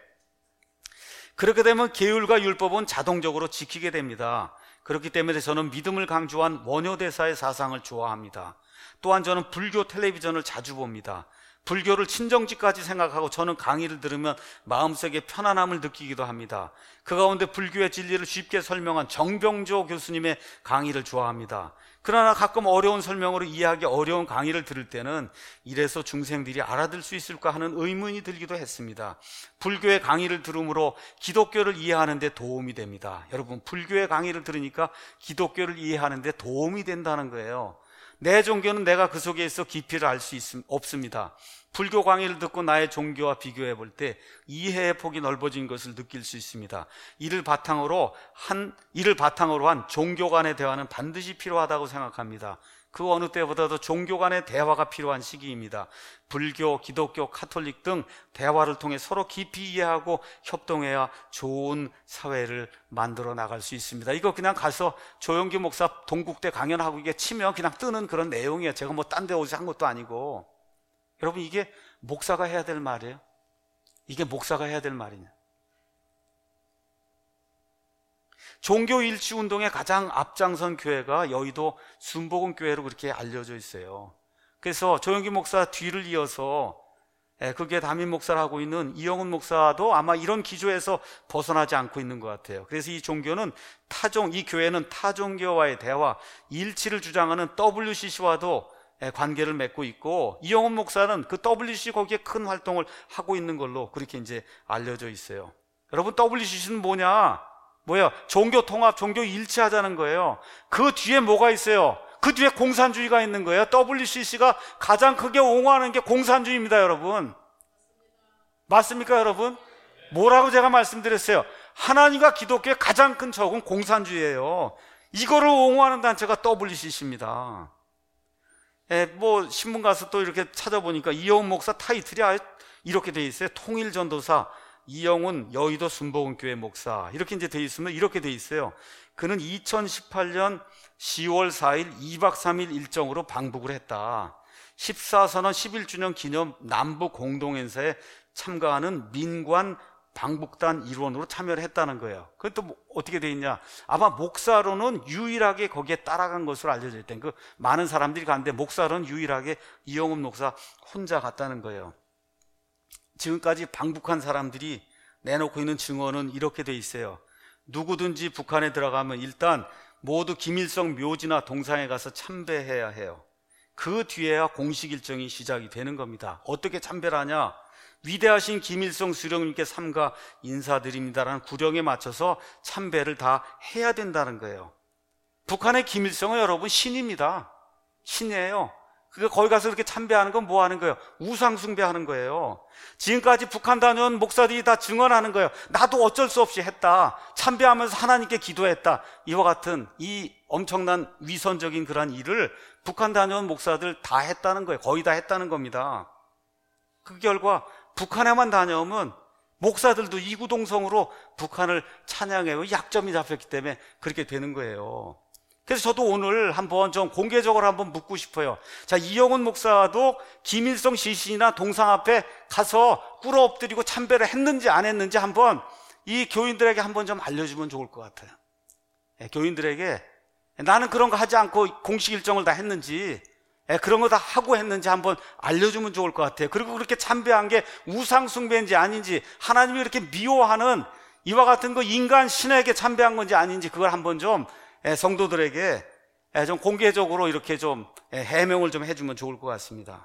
그렇게 되면 계율과 율법은 자동적으로 지키게 됩니다. 그렇기 때문에 저는 믿음을 강조한 원효대사의 사상을 좋아합니다. 또한 저는 불교 텔레비전을 자주 봅니다. 불교를 친정직까지 생각하고 저는 강의를 들으면 마음속에 편안함을 느끼기도 합니다. 그 가운데 불교의 진리를 쉽게 설명한 정병조 교수님의 강의를 좋아합니다. 그러나 가끔 어려운 설명으로 이해하기 어려운 강의를 들을 때는 이래서 중생들이 알아들 수 있을까 하는 의문이 들기도 했습니다. 불교의 강의를 들음으로 기독교를 이해하는 데 도움이 됩니다. 여러분, 불교의 강의를 들으니까 기독교를 이해하는 데 도움이 된다는 거예요. 내 종교는 내가 그 속에 있어 깊이를 알 수 없습니다. 불교 강의를 듣고 나의 종교와 비교해 볼 때 이해의 폭이 넓어진 것을 느낄 수 있습니다. 이를 바탕으로 한 이를 바탕으로 한 종교 간의 대화는 반드시 필요하다고 생각합니다. 그 어느 때보다도 종교 간의 대화가 필요한 시기입니다. 불교, 기독교, 카톨릭 등 대화를 통해 서로 깊이 이해하고 협동해야 좋은 사회를 만들어 나갈 수 있습니다. 이거 그냥 가서 조영기 목사 동국대 강연하고 이게 치면 그냥 뜨는 그런 내용이에요. 제가 뭐 딴 데 어디서 한 것도 아니고. 여러분, 이게 목사가 해야 될 말이에요. 이게 목사가 해야 될 말이냐. 종교일치 운동의 가장 앞장선 교회가 여의도 순복음교회로 그렇게 알려져 있어요. 그래서 조영기 목사 뒤를 이어서 그게 담임 목사를 하고 있는 이영훈 목사도 아마 이런 기조에서 벗어나지 않고 있는 것 같아요. 그래서 이 종교는 타종, 이 교회는 타종교와의 대화, 일치를 주장하는 더블유씨씨와도 관계를 맺고 있고, 이영훈 목사는 그 더블유씨씨 거기에 큰 활동을 하고 있는 걸로 그렇게 이제 알려져 있어요. 여러분, 더블유씨씨는 뭐냐? 뭐야? 종교 통합, 종교 일치하자는 거예요. 그 뒤에 뭐가 있어요? 그 뒤에 공산주의가 있는 거예요. 더블유씨씨가 가장 크게 옹호하는 게 공산주의입니다, 여러분. 맞습니까, 여러분? 뭐라고 제가 말씀드렸어요? 하나님과 기독교의 가장 큰 적은 공산주의예요. 이거를 옹호하는 단체가 더블유씨씨입니다. 예, 뭐 신문 가서 또 이렇게 찾아보니까 이영훈 목사 타이틀이 이렇게 돼 있어요. 통일전도사 이영훈 여의도 순복음교회 목사, 이렇게 이제 돼 있으면 이렇게 돼 있어요. 그는 이천십팔 년 시월 사일 이박 삼일 일정으로 방북을 했다. 십사 선언 십일 주년 기념 남북 공동행사에 참가하는 민관 방북단 일원으로 참여를 했다는 거예요. 그게 또 뭐 어떻게 돼 있냐? 아마 목사로는 유일하게 거기에 따라간 것으로 알려져 있던, 그 많은 사람들이 갔는데 목사로는 유일하게 이영훈 목사 혼자 갔다는 거예요. 지금까지 방북한 사람들이 내놓고 있는 증언은 이렇게 돼 있어요. 누구든지 북한에 들어가면 일단 모두 김일성 묘지나 동상에 가서 참배해야 해요. 그 뒤에야 공식 일정이 시작이 되는 겁니다. 어떻게 참배를 하냐? 위대하신 김일성 수령님께 삼가 인사드립니다라는 구령에 맞춰서 참배를 다 해야 된다는 거예요. 북한의 김일성은 여러분 신입니다. 신이에요. 그러니까 거기 가서 이렇게 참배하는 건 뭐 하는 거예요? 우상 숭배하는 거예요. 지금까지 북한 다녀온 목사들이 다 증언하는 거예요. 나도 어쩔 수 없이 했다. 참배하면서 하나님께 기도했다. 이와 같은 이 엄청난 위선적인 그런 일을 북한 다녀온 목사들 다 했다는 거예요. 거의 다 했다는 겁니다. 그 결과 북한에만 다녀오면 목사들도 이구동성으로 북한을 찬양해요. 약점이 잡혔기 때문에 그렇게 되는 거예요. 그래서 저도 오늘 한번 좀 공개적으로 한번 묻고 싶어요. 자, 이영훈 목사도 김일성 시신이나 동상 앞에 가서 꿇어 엎드리고 참배를 했는지 안 했는지 한번 이 교인들에게 한번 좀 알려주면 좋을 것 같아요. 예, 교인들에게 나는 그런 거 하지 않고 공식 일정을 다 했는지, 예, 그런 거 다 하고 했는지 한번 알려주면 좋을 것 같아요. 그리고 그렇게 참배한 게 우상 숭배인지 아닌지, 하나님이 이렇게 미워하는 이와 같은 거 인간 신에게 참배한 건지 아닌지, 그걸 한번 좀 성도들에게 좀 공개적으로 이렇게 좀 해명을 좀 해주면 좋을 것 같습니다.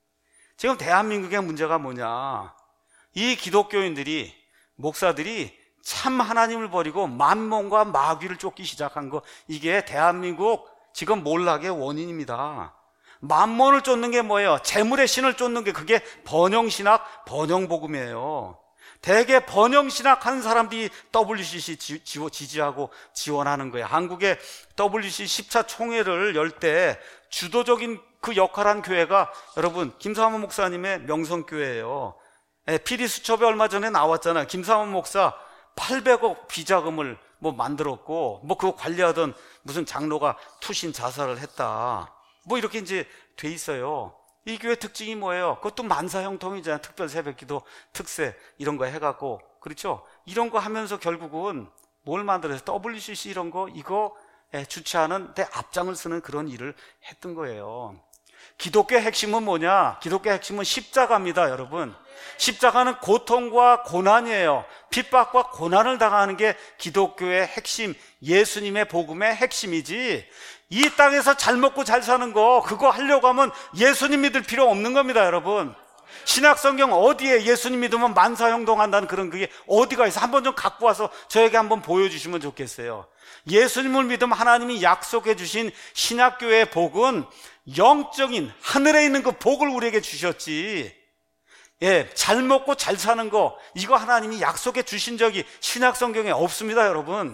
지금 대한민국의 문제가 뭐냐? 이 기독교인들이, 목사들이 참 하나님을 버리고 만몬과 마귀를 쫓기 시작한 거, 이게 대한민국 지금 몰락의 원인입니다. 만몬을 쫓는 게 뭐예요? 재물의 신을 쫓는 게, 그게 번영신학, 번영복음이에요. 대개 번영신학 하는 사람들이 더블유씨씨 지지하고 지원하는 거예요. 한국의 더블유씨씨 십 차 총회를 열 때 주도적인 그 역할을 한 교회가 여러분 김삼원 목사님의 명성교회예요. 피디수첩에 얼마 전에 나왔잖아요. 김삼원 목사 팔백억 비자금을 뭐 만들었고, 뭐 그거 관리하던 무슨 장로가 투신 자살을 했다, 뭐 이렇게 이제 돼 있어요. 이 교회 특징이 뭐예요? 그것도 만사 형통이잖아요. 특별 새벽기도, 특세 이런 거 해갖고, 그렇죠? 이런 거 하면서 결국은 뭘 만들어서 더블유씨씨 이런 거 이거 주최하는 데 앞장을 쓰는 그런 일을 했던 거예요. 기독교의 핵심은 뭐냐? 기독교의 핵심은 십자가입니다, 여러분. 십자가는 고통과 고난이에요. 핍박과 고난을 당하는 게 기독교의 핵심, 예수님의 복음의 핵심이지, 이 땅에서 잘 먹고 잘 사는 거 그거 하려고 하면 예수님 믿을 필요 없는 겁니다, 여러분. 신약성경 어디에 예수님 믿으면 만사형통한다는 그런 그게 어디가 있어? 한번 좀 갖고 와서 저에게 한번 보여주시면 좋겠어요. 예수님을 믿으면 하나님이 약속해 주신 신약교회의 복은 영적인 하늘에 있는 그 복을 우리에게 주셨지, 예, 잘 먹고 잘 사는 거 이거 하나님이 약속해 주신 적이 신약성경에 없습니다, 여러분.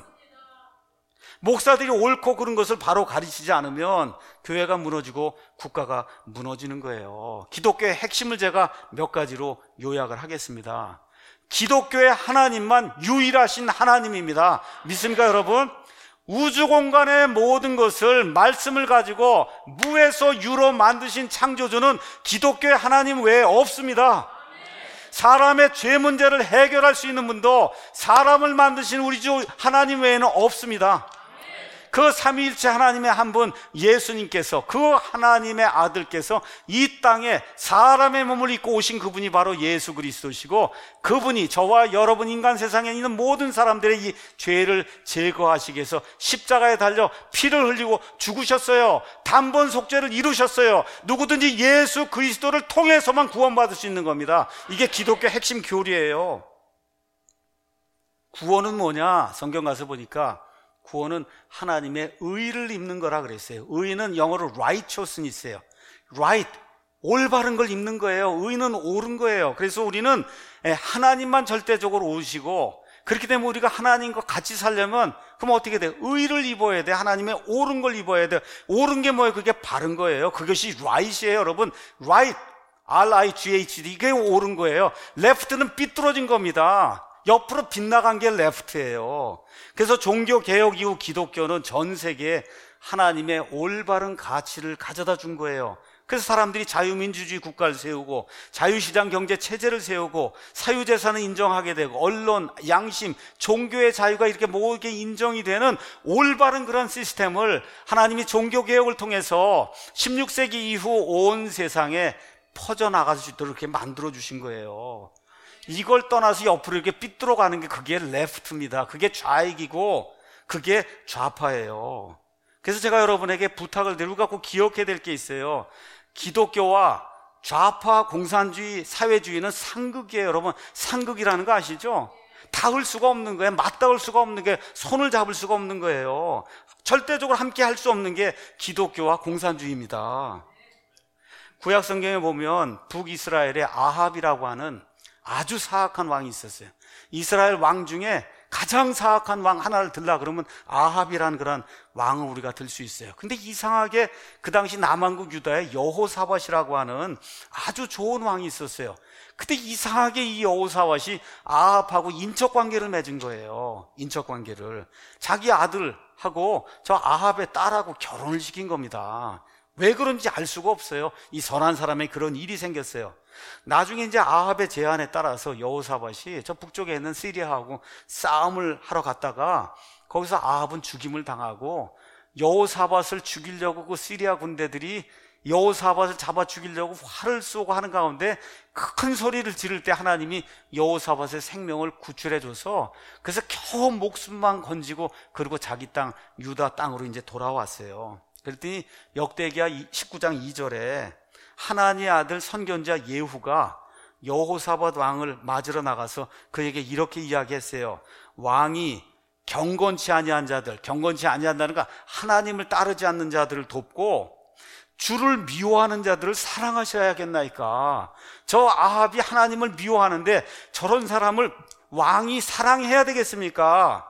목사들이 옳고 그른 것을 바로 가르치지 않으면 교회가 무너지고 국가가 무너지는 거예요. 기독교의 핵심을 제가 몇 가지로 요약을 하겠습니다. 기독교의 하나님만 유일하신 하나님입니다. 믿습니까, 여러분? 우주 공간의 모든 것을 말씀을 가지고 무에서 유로 만드신 창조주는 기독교의 하나님 외에 없습니다. 사람의 죄 문제를 해결할 수 있는 분도 사람을 만드신 우리 주 하나님 외에는 없습니다. 그 삼위일체 하나님의 한 분 예수님께서, 그 하나님의 아들께서 이 땅에 사람의 몸을 입고 오신 그분이 바로 예수 그리스도시고, 그분이 저와 여러분 인간 세상에 있는 모든 사람들의 이 죄를 제거하시기 위해서 십자가에 달려 피를 흘리고 죽으셨어요. 단번 속죄를 이루셨어요. 누구든지 예수 그리스도를 통해서만 구원받을 수 있는 겁니다. 이게 기독교 핵심 교리예요. 구원은 뭐냐? 성경 가서 보니까 구원은 하나님의 의를 입는 거라 그랬어요. 의는 영어로 righteousness예요. right, 올바른 걸 입는 거예요. 의는 옳은 거예요. 그래서 우리는 하나님만 절대적으로 옳으시고, 그렇기 때문에 우리가 하나님과 같이 살려면 그럼 어떻게 돼? 의를 입어야 돼. 하나님의 옳은 걸 입어야 돼. 옳은 게 뭐예요? 그게 바른 거예요. 그것이 right이에요, 여러분. right, 알 아이 지 에이치 디, 이게 옳은 거예요. left는 삐뚤어진 겁니다. 옆으로 빗나간 게 left예요. 그래서 종교개혁 이후 기독교는 전 세계에 하나님의 올바른 가치를 가져다 준 거예요. 그래서 사람들이 자유민주주의 국가를 세우고 자유시장 경제 체제를 세우고 사유재산을 인정하게 되고 언론, 양심, 종교의 자유가 이렇게 모두 인정이 되는 올바른 그런 시스템을 하나님이 종교개혁을 통해서 십육 세기 이후 온 세상에 퍼져나갈 수 있도록 이렇게 만들어주신 거예요. 이걸 떠나서 옆으로 이렇게 삐뚤어 가는 게 그게 레프트입니다. 그게 좌익이고 그게 좌파예요. 그래서 제가 여러분에게 부탁을 드리고 꼭 기억해야 될 게 있어요. 기독교와 좌파 공산주의, 사회주의는 상극이에요. 여러분, 상극이라는 거 아시죠? 닿을 수가 없는 거예요. 맞닿을 수가 없는 게, 손을 잡을 수가 없는 거예요. 절대적으로 함께 할 수 없는 게 기독교와 공산주의입니다. 구약 성경에 보면 북이스라엘의 아합이라고 하는 아주 사악한 왕이 있었어요. 이스라엘 왕 중에 가장 사악한 왕 하나를 들라 그러면 아합이라는 그런 왕을 우리가 들 수 있어요. 근데 이상하게 그 당시 남왕국 유다에 여호사밧이라고 하는 아주 좋은 왕이 있었어요. 근데 이상하게 이 여호사밧이 아합하고 인척관계를 맺은 거예요. 인척관계를. 자기 아들하고 저 아합의 딸하고 결혼을 시킨 겁니다. 왜 그런지 알 수가 없어요. 이 선한 사람의 그런 일이 생겼어요. 나중에 이제 아합의 제안에 따라서 여호사밧이 저 북쪽에 있는 시리아하고 싸움을 하러 갔다가 거기서 아합은 죽임을 당하고, 여호사밧을 죽이려고 그 시리아 군대들이 여호사밧을 잡아 죽이려고 활을 쏘고 하는 가운데 큰 소리를 지를 때 하나님이 여호사밧의 생명을 구출해 줘서, 그래서 겨우 목숨만 건지고 그리고 자기 땅 유다 땅으로 이제 돌아왔어요. 그랬더니 역대기야 십구 장 이 절에 하나님의 아들 선견자 예후가 여호사밧 왕을 맞으러 나가서 그에게 이렇게 이야기했어요. 왕이 경건치 아니한 자들, 경건치 아니한다는 건 하나님을 따르지 않는 자들을 돕고 주를 미워하는 자들을 사랑하셔야겠나이까. 저 아합이 하나님을 미워하는데 저런 사람을 왕이 사랑해야 되겠습니까?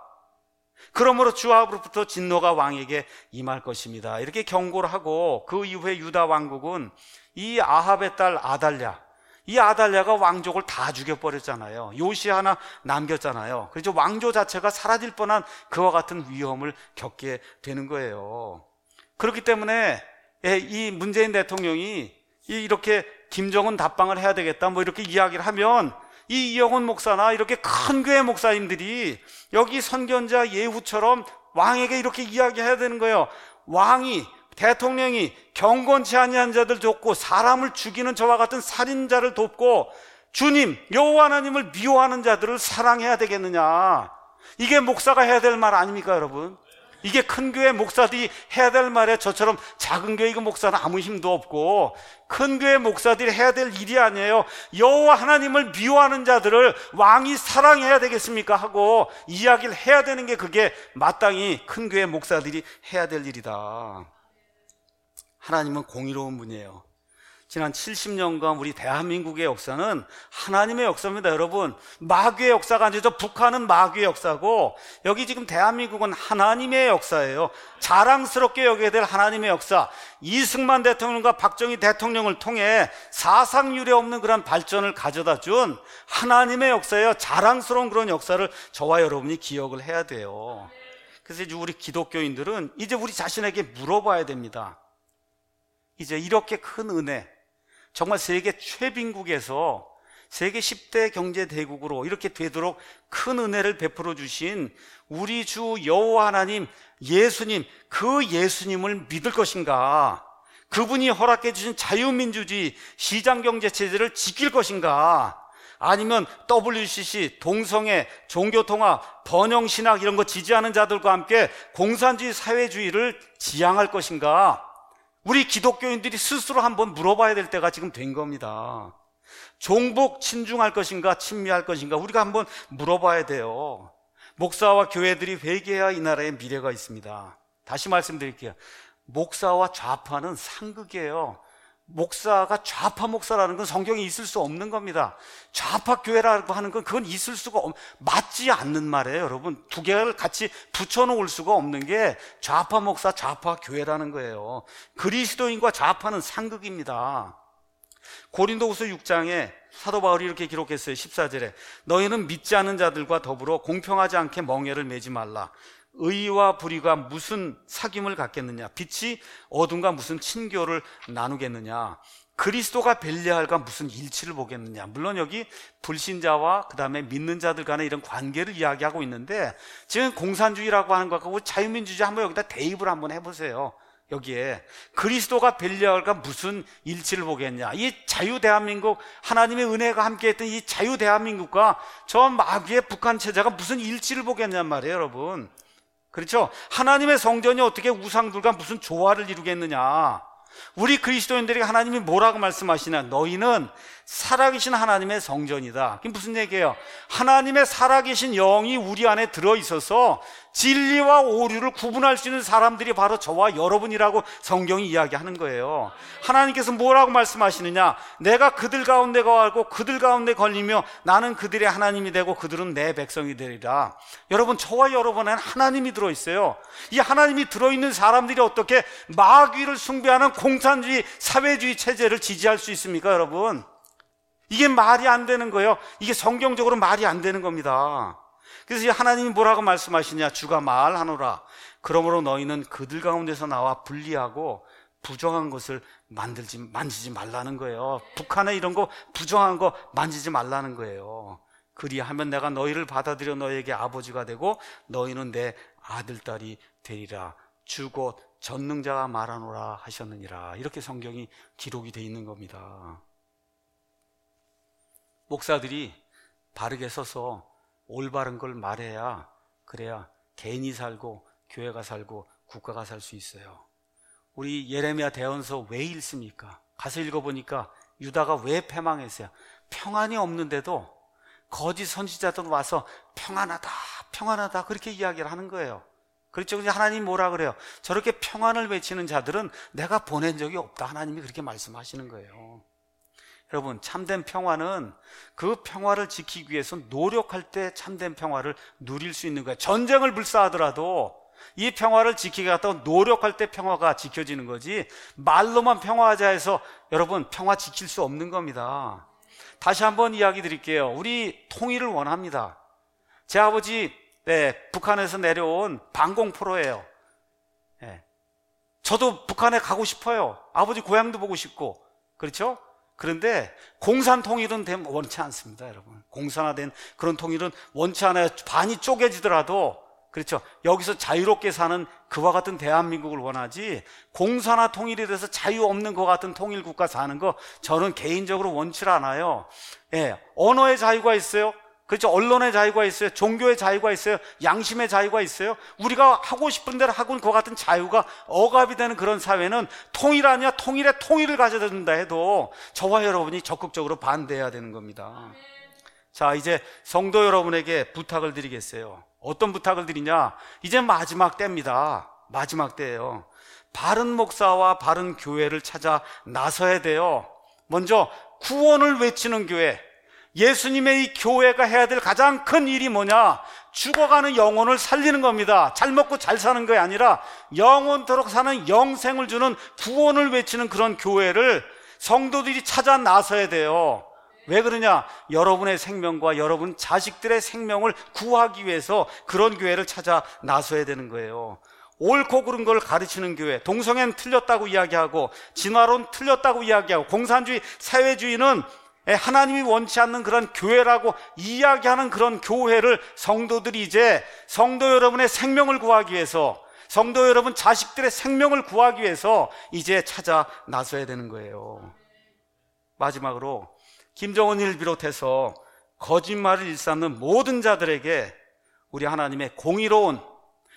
그러므로 주 앞으로부터 진노가 왕에게 임할 것입니다. 이렇게 경고를 하고, 그 이후에 유다 왕국은 이 아합의 딸 아달랴, 이 아달랴가 왕족을 다 죽여버렸잖아요. 요시 하나 남겼잖아요. 그래서 왕조 자체가 사라질 뻔한 그와 같은 위험을 겪게 되는 거예요. 그렇기 때문에 이 문재인 대통령이 이렇게 김정은 답방을 해야 되겠다 뭐 이렇게 이야기를 하면, 이 이영훈 목사나 이렇게 큰 교회 목사님들이 여기 선견자 예후처럼 왕에게 이렇게 이야기해야 되는 거예요. 왕이, 대통령이 경건치 아니한 자들 돕고 사람을 죽이는 저와 같은 살인자를 돕고 주님, 여호와 하나님을 미워하는 자들을 사랑해야 되겠느냐. 이게 목사가 해야 될 말 아닙니까, 여러분? 이게 큰 교회 목사들이 해야 될 말이에요. 저처럼 작은 교회 목사는 아무 힘도 없고 큰 교회 목사들이 해야 될 일이 아니에요. 여호와 하나님을 미워하는 자들을 왕이 사랑해야 되겠습니까 하고 이야기를 해야 되는 게, 그게 마땅히 큰 교회 목사들이 해야 될 일이다. 하나님은 공의로운 분이에요. 지난 칠십 년간 우리 대한민국의 역사는 하나님의 역사입니다. 여러분, 마귀의 역사가 아니죠. 북한은 마귀의 역사고 여기 지금 대한민국은 하나님의 역사예요. 자랑스럽게 여겨야 될 하나님의 역사. 이승만 대통령과 박정희 대통령을 통해 사상 유례 없는 그런 발전을 가져다 준 하나님의 역사예요. 자랑스러운 그런 역사를 저와 여러분이 기억을 해야 돼요. 그래서 이제 우리 기독교인들은 이제 우리 자신에게 물어봐야 됩니다. 이제 이렇게 큰 은혜, 정말 세계 최빈국에서 세계 십 대 경제대국으로 이렇게 되도록 큰 은혜를 베풀어 주신 우리 주 여호와 하나님, 예수님, 그 예수님을 믿을 것인가? 그분이 허락해 주신 자유민주주의 시장경제체제를 지킬 것인가? 아니면 더블유 씨 씨, 동성애, 종교통합, 번영신학 이런 거 지지하는 자들과 함께 공산주의 사회주의를 지향할 것인가? 우리 기독교인들이 스스로 한번 물어봐야 될 때가 지금 된 겁니다. 종북 친중할 것인가 친미할 것인가 우리가 한번 물어봐야 돼요. 목사와 교회들이 회개해야 이 나라에 미래가 있습니다. 다시 말씀드릴게요. 목사와 좌파는 상극이에요. 목사가 좌파 목사라는 건 성경에 있을 수 없는 겁니다. 좌파 교회라고 하는 건 그건 있을 수가 없, 맞지 않는 말이에요. 여러분, 두 개를 같이 붙여놓을 수가 없는 게 좌파 목사, 좌파 교회라는 거예요. 그리스도인과 좌파는 상극입니다. 고린도후서 육 장에 사도 바울이 이렇게 기록했어요. 십사 절에 너희는 믿지 않는 자들과 더불어 공평하지 않게 멍에를 매지 말라. 의와 불의가 무슨 사귐을 갖겠느냐? 빛이 어둠과 무슨 친교를 나누겠느냐? 그리스도가 벨리알과 무슨 일치를 보겠느냐? 물론 여기 불신자와 그 다음에 믿는 자들 간의 이런 관계를 이야기하고 있는데, 지금 공산주의라고 하는 것하고 자유민주주의 한번 여기다 대입을 한번 해보세요. 여기에 그리스도가 벨리알과 무슨 일치를 보겠냐? 이 자유 대한민국, 하나님의 은혜가 함께했던 이 자유 대한민국과 저 마귀의 북한 체제가 무슨 일치를 보겠냔 말이에요, 여러분. 그렇죠? 하나님의 성전이 어떻게 우상들과 무슨 조화를 이루겠느냐? 우리 그리스도인들에게 하나님이 뭐라고 말씀하시냐? 너희는 살아계신 하나님의 성전이다. 그게 무슨 얘기예요? 하나님의 살아계신 영이 우리 안에 들어있어서 진리와 오류를 구분할 수 있는 사람들이 바로 저와 여러분이라고 성경이 이야기하는 거예요. 하나님께서 뭐라고 말씀하시느냐? 내가 그들 가운데 거하고 그들 가운데 걸리며 나는 그들의 하나님이 되고 그들은 내 백성이 되리라. 여러분, 저와 여러분에는 하나님이 들어있어요. 이 하나님이 들어있는 사람들이 어떻게 마귀를 숭배하는 공산주의 사회주의 체제를 지지할 수 있습니까, 여러분? 이게 말이 안 되는 거예요. 이게 성경적으로 말이 안 되는 겁니다. 그래서 하나님이 뭐라고 말씀하시냐? 주가 말하노라. 그러므로 너희는 그들 가운데서 나와 분리하고 부정한 것을 만들지, 만지지 말라는 거예요. 북한에 이런 거 부정한 거 만지지 말라는 거예요. 그리하면 내가 너희를 받아들여 너희에게 아버지가 되고 너희는 내 아들딸이 되리라. 주 곧 전능자가 말하노라 하셨느니라. 이렇게 성경이 기록이 되어 있는 겁니다. 목사들이 바르게 서서 올바른 걸 말해야, 그래야 개인이 살고 교회가 살고 국가가 살 수 있어요. 우리 예레미야 대언서 왜 읽습니까? 가서 읽어보니까 유다가 왜 패망했어요? 평안이 없는데도 거짓 선지자들 와서 평안하다 평안하다 그렇게 이야기를 하는 거예요. 그렇죠? 하나님이 뭐라 그래요? 저렇게 평안을 외치는 자들은 내가 보낸 적이 없다. 하나님이 그렇게 말씀하시는 거예요. 여러분, 참된 평화는 그 평화를 지키기 위해서 노력할 때 참된 평화를 누릴 수 있는 거예요. 전쟁을 불사하더라도 이 평화를 지키기 위해서 노력할 때 평화가 지켜지는 거지, 말로만 평화하자 해서 여러분 평화 지킬 수 없는 겁니다. 다시 한번 이야기 드릴게요. 우리 통일을 원합니다. 제 아버지 네, 북한에서 내려온 방공포로예요. 네. 저도 북한에 가고 싶어요. 아버지 고향도 보고 싶고, 그렇죠? 그런데 공산 통일은 원치 않습니다, 여러분. 공산화된 그런 통일은 원치 않아요. 반이 쪼개지더라도, 그렇죠? 여기서 자유롭게 사는 그와 같은 대한민국을 원하지, 공산화 통일에 대해서 자유 없는 것 같은 통일국가 사는 거 저는 개인적으로 원치 않아요. 예, 언어의 자유가 있어요. 그렇죠? 언론의 자유가 있어요. 종교의 자유가 있어요. 양심의 자유가 있어요. 우리가 하고 싶은 대로 하고 그와 같은 자유가 억압이 되는 그런 사회는 통일 아니야, 통일에 통일을 가져야 된다 해도 저와 여러분이 적극적으로 반대해야 되는 겁니다. 자, 이제 성도 여러분에게 부탁을 드리겠어요. 어떤 부탁을 드리냐? 이제 마지막 때입니다. 마지막 때예요. 바른 목사와 바른 교회를 찾아 나서야 돼요. 먼저 구원을 외치는 교회, 예수님의 이 교회가 해야 될 가장 큰 일이 뭐냐? 죽어가는 영혼을 살리는 겁니다. 잘 먹고 잘 사는 게 아니라 영원토록 사는 영생을 주는 구원을 외치는 그런 교회를 성도들이 찾아 나서야 돼요. 왜 그러냐? 여러분의 생명과 여러분 자식들의 생명을 구하기 위해서 그런 교회를 찾아 나서야 되는 거예요. 옳고 그른 걸 가르치는 교회, 동성애는 틀렸다고 이야기하고 진화론 틀렸다고 이야기하고 공산주의, 사회주의는 하나님이 원치 않는 그런 교회라고 이야기하는 그런 교회를 성도들이 이제 성도 여러분의 생명을 구하기 위해서, 성도 여러분 자식들의 생명을 구하기 위해서 이제 찾아 나서야 되는 거예요. 마지막으로 김정은을 비롯해서 거짓말을 일삼는 모든 자들에게 우리 하나님의 공의로운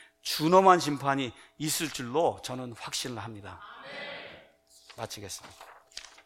준엄한 심판이 있을 줄로 저는 확신을 합니다. 마치겠습니다.